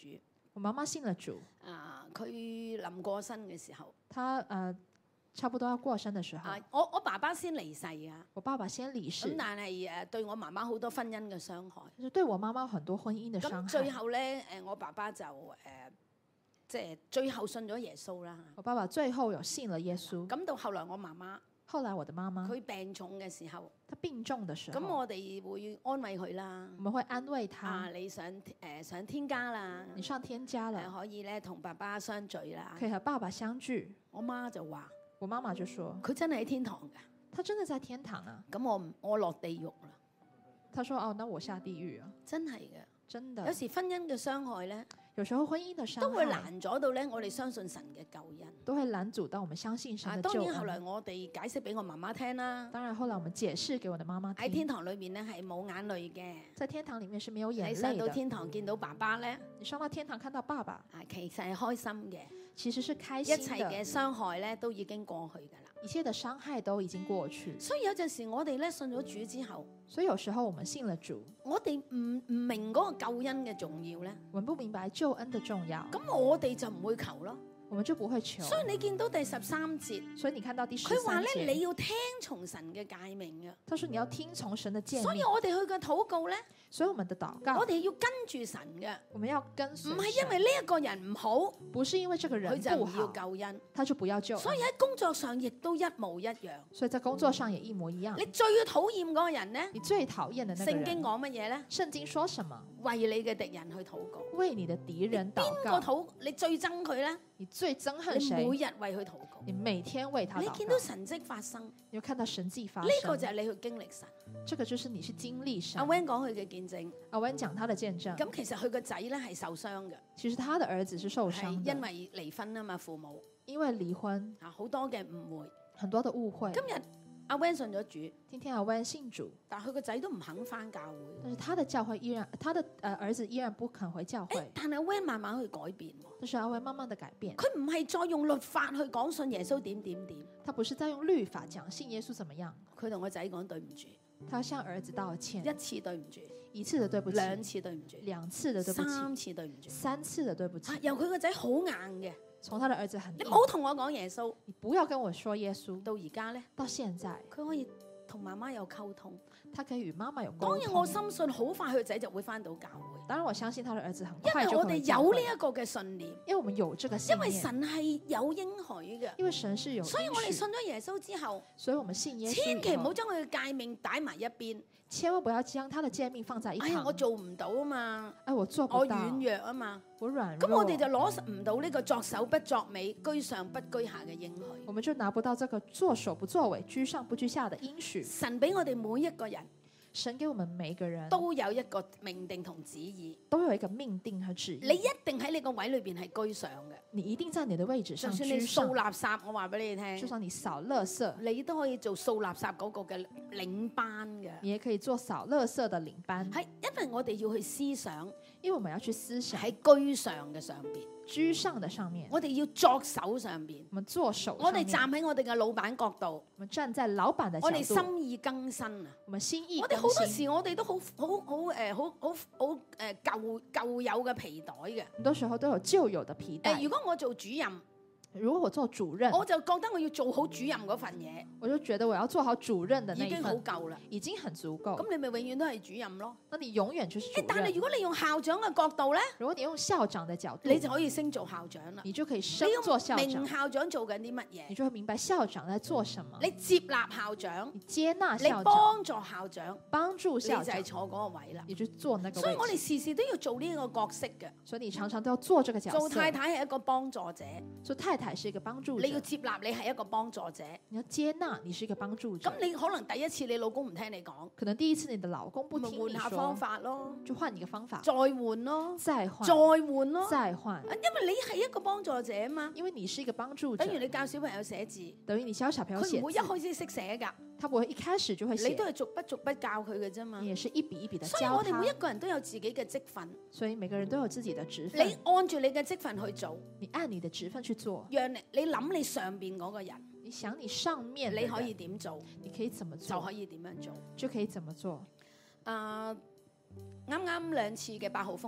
我媽媽信了主， 佢臨過身嘅時候， 她差不多要過身的時候， 我爸爸先離世啊。 我爸爸先離世咁，但係對我媽媽好多婚姻嘅傷害。 就是對我媽媽很多婚姻的傷咁最害。 後咧，我爸爸就即係最後信咗耶穌啦。 我爸爸最後有信了耶穌。 咁到後來我媽媽後來我的媽媽， 佢病重嘅時候， 她病重的時候， 咁我哋會安慰佢啦。 我們會安慰她。 你上天家啦， 你上天家了， 可以咧同爸爸相聚啦。 可以和爸爸相聚。 我媽就話： 我媽媽就說， 佢真係喺天堂㗎。 她真的在天堂啊。 咁我落地獄啦。 她說：哦，那我下地獄啊。 真係嘅， 真的。 有時婚姻嘅傷害咧， 有時候婚姻的傷害都會攔阻到咧我哋相信神嘅救恩。 都會攔阻到我們相信神的當救恩。 然後來我哋解釋俾我媽媽聽啦。 當然後來我們解釋給我的媽媽聽。 喺天堂裏面咧係冇眼淚嘅。 在天堂裡面是沒有眼淚的。 你上到天堂見到爸爸咧， 你上到天堂看到爸爸， 其實係開心嘅。 其實是開心的。 一切嘅傷害咧都已經過去㗎啦。 一切的傷害都已經過去。 所以有陣時我哋咧信咗主之後， 所以有時候我們信了主， 我哋唔明嗰個救恩嘅重要咧， 我們不明白救恩的重要， 咁我哋就唔會求咯。 我們就不會求。 所以你見到第13節， 所以你看到第13節， 佢話咧你要聽從神嘅誡命嘅。 他說你要聽從神的誡命。 所以我哋去嘅禱告咧， 所以我們的禱告， 我哋要跟住神嘅。 我們要跟隨神。 唔係因為呢一個人唔好， 不是因為這個人佢就唔不好， 要救恩， 他就不要救恩。 所以喺工作上亦都一模一樣。 所以在工作上也一模一樣。 你最討厭嗰個人咧， 你最討厭的那個人， 聖經講乜嘢咧？ 聖經說什麼？ 為你嘅敵人去禱告。 為你的敵人禱邊告。 個禱？你最憎佢咧？ 你最憎恨你誰？ 每日為佢禱告。 你每天為他禱告。 你見到神蹟發生， 你有看到神蹟發生。 呢個就係你去經歷神。 這個就是你去經歷神。 阿 Wen 講佢嘅見證。 阿 Wen 講他的見證。 咁其實佢個仔咧係受傷嘅。 其實他的兒子是受傷係的。 因為離婚啊嘛，父母。 因為離婚。 好多嘅誤會。 很多的誤會。 今日阿 Wen 信咗主。 今天阿 Wen 信主。 但係佢個仔都唔肯返教會。 但是他的教會依然，他的兒子依然不肯回教會。 但係阿 Wen 慢慢去改變。 但是阿 Wen 慢慢的改變。 佢唔係再用律法去講信耶穌點點點。 他不是在用律法講信耶穌怎麼樣。 佢同個仔講對唔住。 他向兒子道歉。 一次對唔住。 一次的對不起。 兩次對唔住。 兩次的對不起。 三次對唔住。 三次的對不起。 由佢個仔好硬嘅。 從他的兒子很硬。 你唔好同我講耶穌。 你不要跟我說耶穌。 到而家咧。 到現在。 佢可以同媽媽有溝通。 他可以與媽媽有溝通。 當然我深信好快佢個仔就會返到教會。 當然我相信他的兒子很快就會。 因為我哋有呢一個嘅信念。 因為我們有這個信念。 因為神係有應許嘅。 因為神是有應許。 所以我哋信咗耶穌之後。 所以我們信耶穌。 千祈唔好將佢嘅誡命擺埋一邊。 千萬不要將他的誡命放在一旁。 哎呀，我做唔到啊嘛。 我做不到。 我軟弱啊嘛。 我軟弱。 咁我哋就攞唔到呢個作首不作尾、居上不居下嘅應許。 我們就拿不到這個作首不作尾、居上不居下的應許。 神俾我哋每一個人。 神給我們每一個人都有一個命定同旨意， 都有一個命定和旨意。 你一定喺你個位裏邊係居上嘅， 你一定在你的位置上居上。 就算你掃垃圾，我話俾你聽， 就算你掃垃圾， 你都可以做掃垃圾嗰個嘅領班嘅。 你也可以做掃垃圾的領班。 係因為我哋要去思想， 因為我們要去思想喺居上嘅上邊。 居上的上面， 我哋要作手上邊， 我們做手。 我哋站喺我哋嘅老闆角度， 我們站在老闆的角度， 我哋心意更新啊！ 我們心意更新。 我哋好多時我哋都好舊有嘅皮袋嘅， 很多時候都有舊有的皮袋。 如果我做主任。 如果我做主任， 我就覺得我要做好主任嗰份嘢， 我就覺得我要做好主任的那一份， 已經好夠啦， 已經很足夠。 咁你咪永遠都係主任咯。 那你永遠就是主任。 但係如果你用校長嘅角度咧， 如果你用校長的角度， 你就可以升做校長啦。 你就可以升做校長。 你明校長做緊啲乜嘢？ 你就會明白校長在做什麼。 你接納校長， 你接納校長， 你幫助校長， 幫助校長， 你就係坐嗰個位啦。 你就坐那個位置。 所以我哋時時都要做呢個角色嘅。 所以你常常都要做這個角色。 做太太係一個幫助者， 做太太是一個幫助者。 你要接納你係一個幫助者， 你要接納你是一個幫助者。 咁你可能第一次你老公唔聽你講， 可能第一次你的老公不聽你說， 換下方法咯， 就換一個方法， 再換咯， 再換， 再換咯， 再換。 因為你係一個幫助者啊嘛， 因為你是一個幫助者， 等於你教小朋友寫字， 等於你教小朋友寫字， 佢唔會一開始識寫㗎， 他不會一開始就會寫， 你都係逐筆教佢嘅啫嘛， 你也是一筆一筆的教他。 所以我哋每一個人都有自己嘅職份， 所以每個人都有自己的職份， 你按住你嘅職份去做， 你按你的職份去做， 讓你諗你上邊嗰個人， 你想你上面你可以點做， 你可以怎麼做， 就可以點樣做， 就可以怎麼做。 啱啱2次嘅8號風球。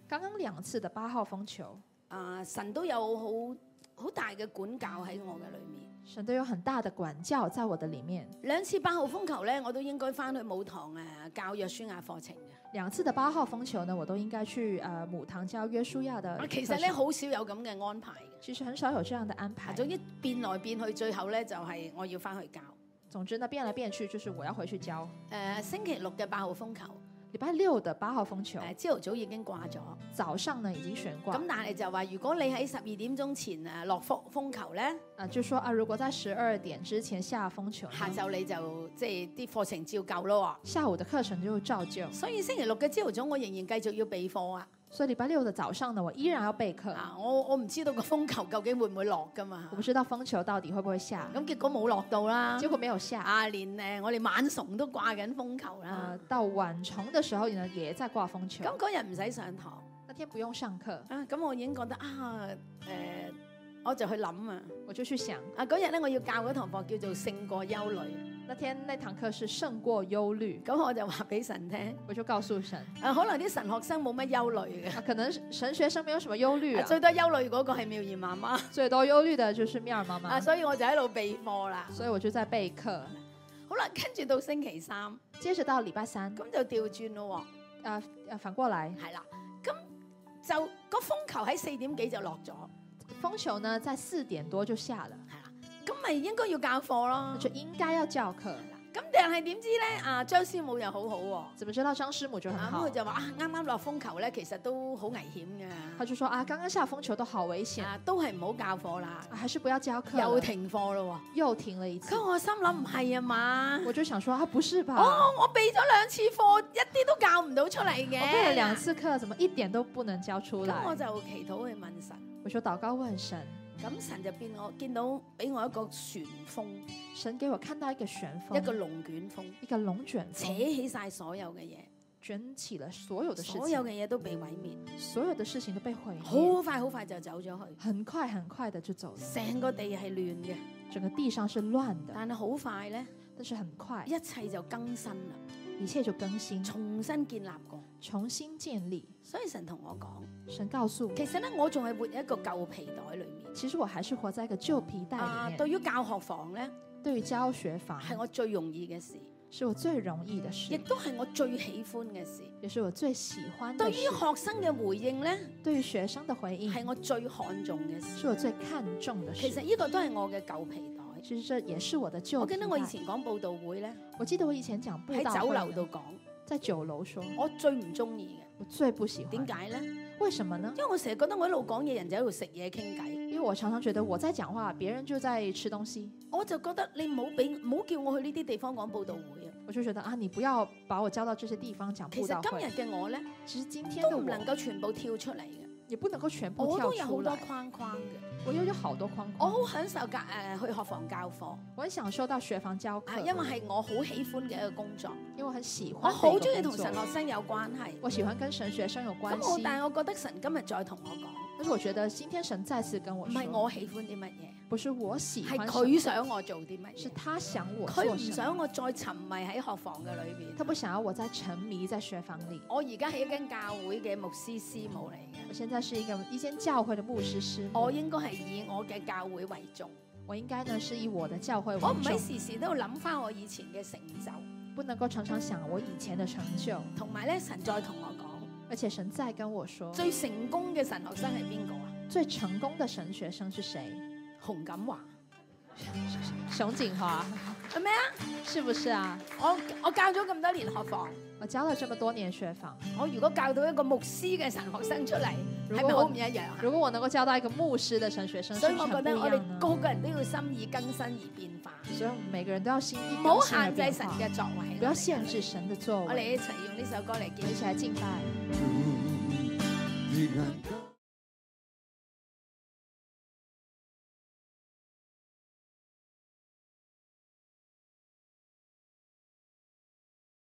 剛剛2次的8號風球， 神都有好大嘅管教喺我嘅裏面。 神都有很大的管教在我的裡面。 2次8號風球咧，我都應該翻去母堂教約書亞課程嘅。 2次的8號風球呢，我都應該去母堂教約書亞的課程。 其實咧好少有咁嘅安排嘅。 其實很少有這樣的安排。 總之變來變去，最後咧就係我要翻去教。 總之呢，變來變去就是我要回去教。 星期6嘅8號風球， 禮拜6的8號風球， 朝頭早已經掛咗。 早上呢已經懸掛。 咁但係就話，如果你喺12點鐘前落風球咧， 就說如果在12點之前下風球， 下晝你就即係啲課程照舊咯。 下午的課程就照舊。 所以星期6嘅朝頭早，我仍然繼續要備課啊。 所以禮拜6的早上呢，我依然要備課。 我唔知道個風球究竟會唔會落噶嘛？ 我不知道風球到底會不會下。 咁結果冇落到啦。 結果沒有下。 連我哋晚崇都掛緊風球啦。 到晚崇嘅時候呢，也在掛風球。 咁嗰日唔使上堂。 那天不用上課。 咁我已經覺得我就去諗啊， 我就去想嗰日咧我要教嗰堂課叫做勝過憂慮。 那堂課是勝過憂慮。 咁我就話俾神聽， 我就告訴神。 可能啲神學生冇乜憂慮嘅。 可能神學生沒有什麼憂慮。 最多憂慮嗰個係妙兒媽媽。 最多憂慮的就是妙兒媽媽。 所以我就喺度備課啦。 所以我就在備課。 好啦，跟住到星期3， 接着到禮拜3， 咁就調轉咯。 反過來。 係啦，咁就個風球喺4點幾就落咗。 風球呢，在4點多就下了。 係啦，咁咪應該要教課咯。 就應該要教課。 咁但係點知咧？張師母又好好喎。 怎麼知道張師母就很好？ 佢就話啱啱落風球咧，其實都好危險嘅。 他就說剛剛下風球都好危險。 都係唔好教課啦。 還是不要教課。 又停課咯喎。 又停了一次。 咁我心諗唔係啊嘛。 我就想說不是吧？ 我備咗2次課，一啲都教唔到出嚟嘅。 我備了2次課，怎麼一點都不能教出來？ 咁我就祈禱去問神。 我就禱告問神。 咁神就見到俾我一個旋風， 神給我看到一個旋風， 一個龍捲風， 一個龍捲風， 扯起晒所有嘅嘢， 捲起了所有的事情， 所有嘅嘢都被毀滅， 所有的事情都被毀滅， 好快就走咗去， 很快的就走了， 成個地係亂嘅， 整個地上是亂的， 但係好快咧， 但是很快， 一切就更新啦， 一切就更新， 重新建立過， 重新建立。 所以神同我講， 神告訴我， 其實咧我仲係活喺一個舊皮袋裏面。 其實我還是活在一個舊皮袋裏面。 對於教學房咧， 對於教學房係我最容易嘅事， 是我最容易的事， 亦都係我最喜歡嘅事， 也是我最喜歡的事。 對於學生嘅回應咧， 對於學生的回應係我最看重嘅事， 是我最看重的事。 其實呢個都係我嘅舊皮袋。 其實這也是我的舊皮袋。 我記得我以前講佈道會咧， 我記得我以前講佈道會喺酒樓度講， 在酒樓說， 我最唔中意嘅， 我最不喜歡。 點解咧？ 為什麼呢？ 因為我成日覺得我一路講嘢，人就喺度食嘢傾偈。 因為我常常覺得我在講話，別人就在吃東西。 我就覺得你唔好叫我去呢啲地方講佈道會啊！ 我就覺得你不要把我叫到這些地方講佈道會。其實今日嘅我咧， 其實今天的我都唔能夠全部跳出嚟嘅， 也不能夠全部跳出來。 我都有好多框框嘅， 我有好多框框。 我好享受去學房教課， 我很享受到學房教課， 因為係我好喜歡嘅一個工作， 因為我很喜歡。 我好中意同神學生有關係， 我喜歡跟神學生有關係。 但係我覺得神今日再同我講， 但是我覺得今天神再次跟我說， 唔係我喜歡啲乜嘢， 不是我喜歡， 係佢想我做啲乜嘢， 是他想我做什麼。 佢唔想我再沉迷喺學房嘅裏邊， 他不想要我再沉迷在學房裏。 我而家係一間教會嘅牧師師母嚟嘅， 我現在是一間教會的牧師師母， 我應該係以我嘅教會為重， 我應該呢是以我的教會為重。 我唔係時時都要諗翻我以前嘅成就， 不能夠常常想我以前的成就。 同埋咧，神再同我講， 而且神再跟我說， 最成功嘅神學生係邊個啊？ 最成功的神學生是誰？ 洪錦華。 熊景華係咩啊？ 是不是啊？ 我教咗咁多年學房， 我教了這麼多年學房， 我如果教到一個牧師嘅神學生出嚟，係咪好唔一樣啊？ 如果我能夠教到一個牧師的神學生， 所以我覺得我哋個個人都要心意更新而變化， 所以每個人都要心意更新而變化， 唔好限制神嘅作為， 不要限制神的作為。 我哋一齊用呢首歌嚟， 一起來敬拜。